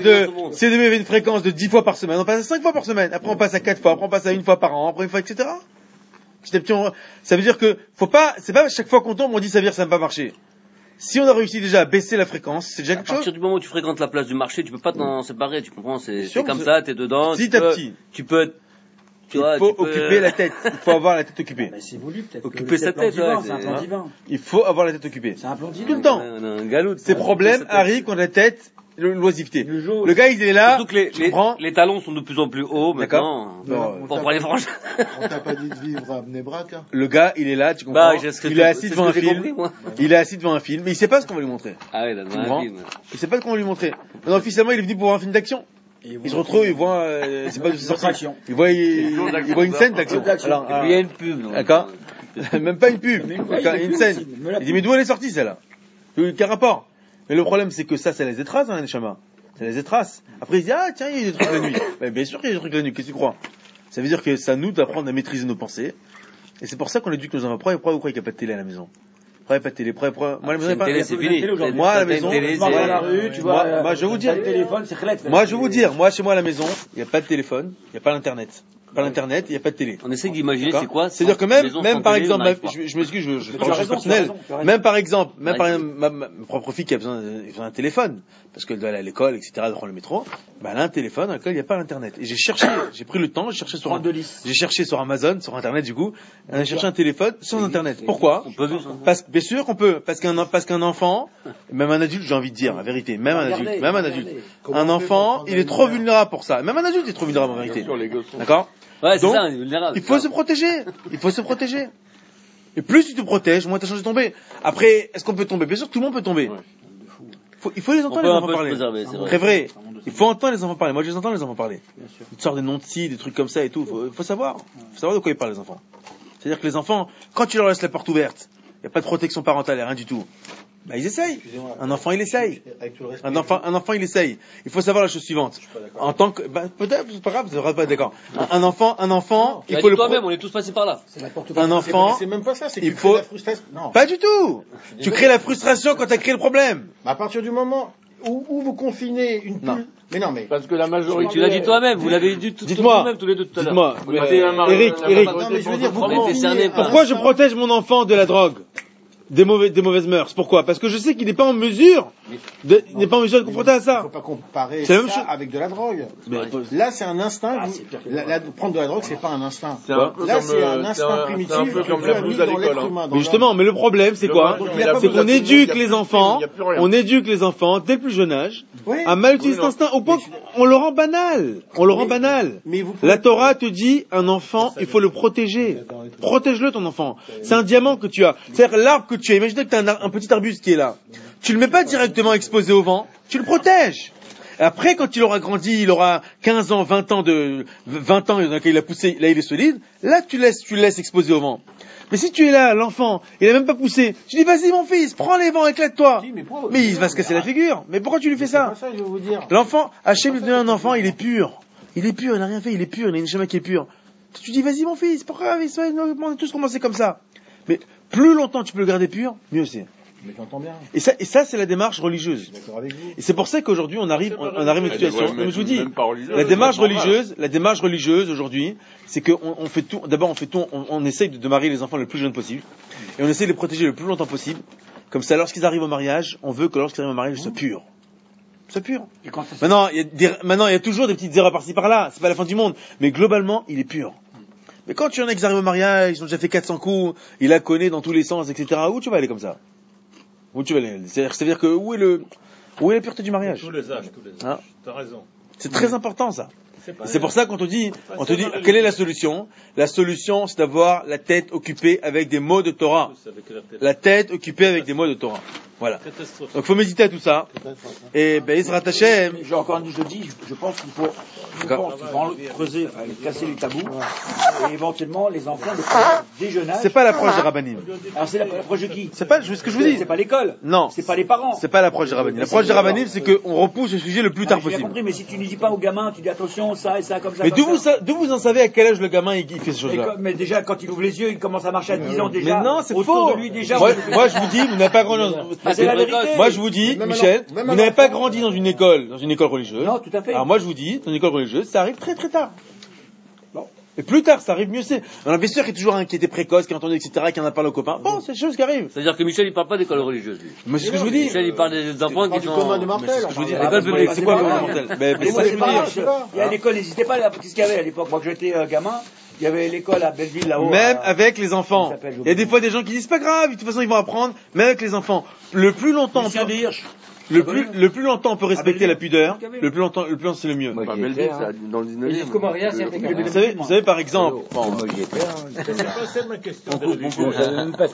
fréquence de 10 fois par semaine, on passe à 5 fois par semaine. Après on passe à 4 fois, après on passe à 1 fois par an, après 1 fois, etc. Petit à petit, ça veut dire que c'est pas chaque fois qu'on tombe on dit ça veut dire que ça n'a pas marché. Si on a réussi déjà à baisser la fréquence, c'est déjà quelque chose. À partir du moment où tu fréquentes la place du marché, tu peux pas t'en séparer, tu comprends, c'est comme ça, t'es dedans. Petit à petit. Tu peux être Tu vois, faut occuper la tête. Il faut avoir la tête occupée. Mais c'est voulu, peut-être. Occuper sa tête, ouais. C'est un plan divin. Il faut avoir la tête occupée. C'est un plan divin. Tout le temps. Un galop. Ces problèmes arrivent quand la tête, l'oisiveté. Le gars, il est là. Surtout que les talons sont de plus en plus hauts maintenant. Pour les franges. On t'a pas dit de vivre à Bnebrak, hein. Le gars, il est là, tu comprends. Il est assis devant un film. Il est assis devant un film, mais il sait pas ce qu'on va lui montrer. Ah ouais, devant un film. Il sait pas ce qu'on va lui montrer. Non, officiellement, il est venu pour voir un film d'action. Il se retrouve, il voit, c'est pas de sortie. Il voit une scène d'action. Alors, il y a une pub. D'accord. Même pas une pub. Une scène. Il dit, mais d'où elle est sortie, celle-là? Quel rapport? Mais le problème, c'est que ça les étrace, hein, les chamas. Ça les étrace. Après, il dit, ah, tiens, il y a des trucs la nuit. Mais bien sûr qu'il y a des trucs la nuit. Qu'est-ce que tu crois? Ça veut dire que c'est à nous d'apprendre à maîtriser nos pensées. Et c'est pour ça qu'on éduque nos enfants. Pourquoi vous croyez qu'il n'y a pas de télé à la maison? Pourquoi il n'y a pas de télé? Moi, à la maison, il n'y a pas de télé, c'est fini. Moi, à la maison, moi, je vais vous dire. Moi, je vais vous dire. Moi, chez moi, à la maison, il n'y a pas de téléphone, il n'y a pas l'internet. Pas l'internet, il n'y a pas de télé. On essaie d'imaginer c'est quoi. C'est-à-dire que même par exemple, je m'excuse, je parle de choses personnelles. Même par exemple, ma propre fille qui a besoin d'un téléphone, parce qu'elle doit aller à l'école, etc., elle prend le métro, bah, elle a un téléphone dans lequel il n'y a pas l'internet. Et j'ai pris le temps, j'ai cherché sur Amazon, sur internet du coup, j'ai cherché un téléphone sans internet. Pourquoi? Bien sûr qu'on peut, parce qu'un enfant, même un adulte, j'ai envie de dire, la vérité, même un adulte, un enfant, il est trop vulnérable pour ça. Même un adulte est trop vulnérable en vérité. D'accord? Ouais, donc, c'est ça, vulnérable. Il faut se protéger. Et plus tu te protèges, moins t'as chance de tomber. Après, est-ce qu'on peut tomber? Bien sûr, tout le monde peut tomber. Il faut les entendre, les enfants parler. C'est vrai. Il faut entendre les enfants parler. Moi, je les entends, les enfants parler. Ils sortent des noms de scie, des trucs comme ça et tout. Il faut savoir. Il faut savoir de quoi ils parlent, les enfants. C'est-à-dire que les enfants, quand tu leur laisses la porte ouverte, il n'y a pas de protection parentale, rien du tout. Bah, ils essayent. Un enfant, il essaye. Un enfant, il essaye. Il faut savoir la chose suivante. En tant que, peut-être, c'est pas grave, vous n'aurez pas être d'accord. Un enfant, il faut toi-même, on est tous passés par là. Un enfant, c'est même pas ça, c'est que il faut, la frustration. Non. Pas du tout. Tu crées la frustration quand tu as créé le problème. À partir du moment où vous confinez une pull. Mais non, mais. Parce que la majorité. Tu l'as dit toi-même, vous l'avez dit Dites-moi, tous les deux tout à l'heure. Dites-moi, Eric. Non, mais je veux dire, vous confinez. Pourquoi je protège mon enfant de la drogue? Des mauvaises mœurs. Pourquoi? Parce que je sais qu'il n'est pas en mesure de confronter à ça. Il ne faut pas comparer ça avec de la drogue. Là, c'est un instinct. Prendre de la drogue, c'est pas un instinct. Là, c'est un instinct primitif. C'est un peu comme la blouse à l'école. Mais justement, mais le problème, c'est quoi? C'est qu'on éduque les enfants, dès le plus jeune âge, à mal utiliser cet instinct, au point qu'on le rend banal. La Torah te dit, un enfant, il faut le protéger. Protège-le, ton enfant. C'est un diamant que tu as. C'est-à-dire, l'arbre que tu as, imagine que tu as un petit arbuste qui est là. Tu le mets pas directement exposé au vent, tu le protèges. Et après, quand il aura grandi, il aura 15 ans, 20 ans, dans lequel il a poussé, là il est solide, là tu le laisses exposé au vent. Mais si tu es là, l'enfant, il a même pas poussé, tu dis vas-y mon fils, prends les vents, éclate-toi. Mais il va se casser la figure. Mais pourquoi tu lui fais ça? C'est pas ça, je vais vous dire. L'enfant, Hachem lui donne un enfant, il est pur, il n'a rien fait, il est pur, il a une neshama qui est pure. Tu dis vas-y mon fils, pourquoi on a tous commencé comme ça? Mais plus longtemps tu peux le garder pur, mieux c'est. Mais j'entends bien. Et ça c'est la démarche religieuse. D'accord avec vous. Et c'est pour ça qu'aujourd'hui on arrive à une situation. Mais je vous dis, la démarche religieuse aujourd'hui, c'est qu'on fait tout. D'abord on essaye de marier les enfants le plus jeune possible, et on essaye de les protéger le plus longtemps possible. Comme ça, lorsqu'ils arrivent au mariage, on veut que lorsqu'ils arrivent au mariage, ils soient purs. C'est pur. Maintenant, il y a toujours des petites erreurs par-ci par-là. C'est pas la fin du monde. Mais globalement, il est pur. Mais quand tu en as qui arrivent au mariage, ils ont déjà fait 400 coups, il la connaît dans tous les sens, etc. Où tu vas aller comme ça? Où tu vas aller? C'est-à-dire que où est la pureté du mariage? Tous les âges. Hein? T'as raison. C'est très important, ça. C'est pour ça qu'on te dit, quelle est la solution? La solution, c'est d'avoir la tête occupée avec des mots de Torah. La tête occupée avec des mots de Torah. Voilà. Donc, faut méditer à tout ça. Et, Israël Hashem. J'ai encore dit, je pense qu'il faut creuser, casser les tabous, et éventuellement, les enfants, dès jeune âge. C'est pas l'approche des rabbinim. Alors, c'est l'approche de qui? C'est pas ce que je vous dis. C'est pas l'école. Non. C'est pas les parents. C'est pas l'approche des rabbinim. L'approche des rabbinim, c'est qu'on repousse le sujet le plus tard possible. J'ai compris, mais si tu ne dis pas au gamin, tu dis attention, ça et ça, comme ça. Mais d'où vous en savez à quel âge le gamin il fait ces choses-là? Mais déjà, quand il ouvre les yeux, il commence à marcher à 10 ans déjà. Mais non, c'est autour faux. de lui déjà. Moi, je vous dis, vous n'avez pas grandi. C'est la vérité. Moi, je vous dis, Michel, vous n'avez pas grandi dans une école religieuse. Non, tout à fait. Alors moi, je vous dis, dans une école religieuse, ça arrive très très tard. Bon. Et plus tard, ça arrive mieux c'est. On a bien sûr qu'il y a toujours un qui était précoce, qui a entendu, etc., qui en a parlé aux copains. Bon, c'est des choses qui arrivent. C'est-à-dire que Michel, il parle pas d'école religieuse, lui. Mais c'est ce que je vous dis. Michel, il parle des enfants qui sont... commun de mortel. C'est ce que je vous dis. L'école publique, c'est quoi le commun de mortel? Mais c'est ce que je vous dis. Il y a l'école, n'hésitez pas, qu'est-ce qu'il y avait à l'époque? Moi, que j'étais gamin, il y avait l'école à Belleville, là-haut. Même avec les enfants. Il y a des fois des gens qui disent, pas grave, de toute façon, ils vont apprendre. Même avec les enfants. Le plus longtemps, le plus longtemps on peut respecter la pudeur, le plus longtemps c'est le mieux. Moi, Dans le 19e. Vous savez, par exemple, moi, j'y étais, C'est pas ça ma question. bon,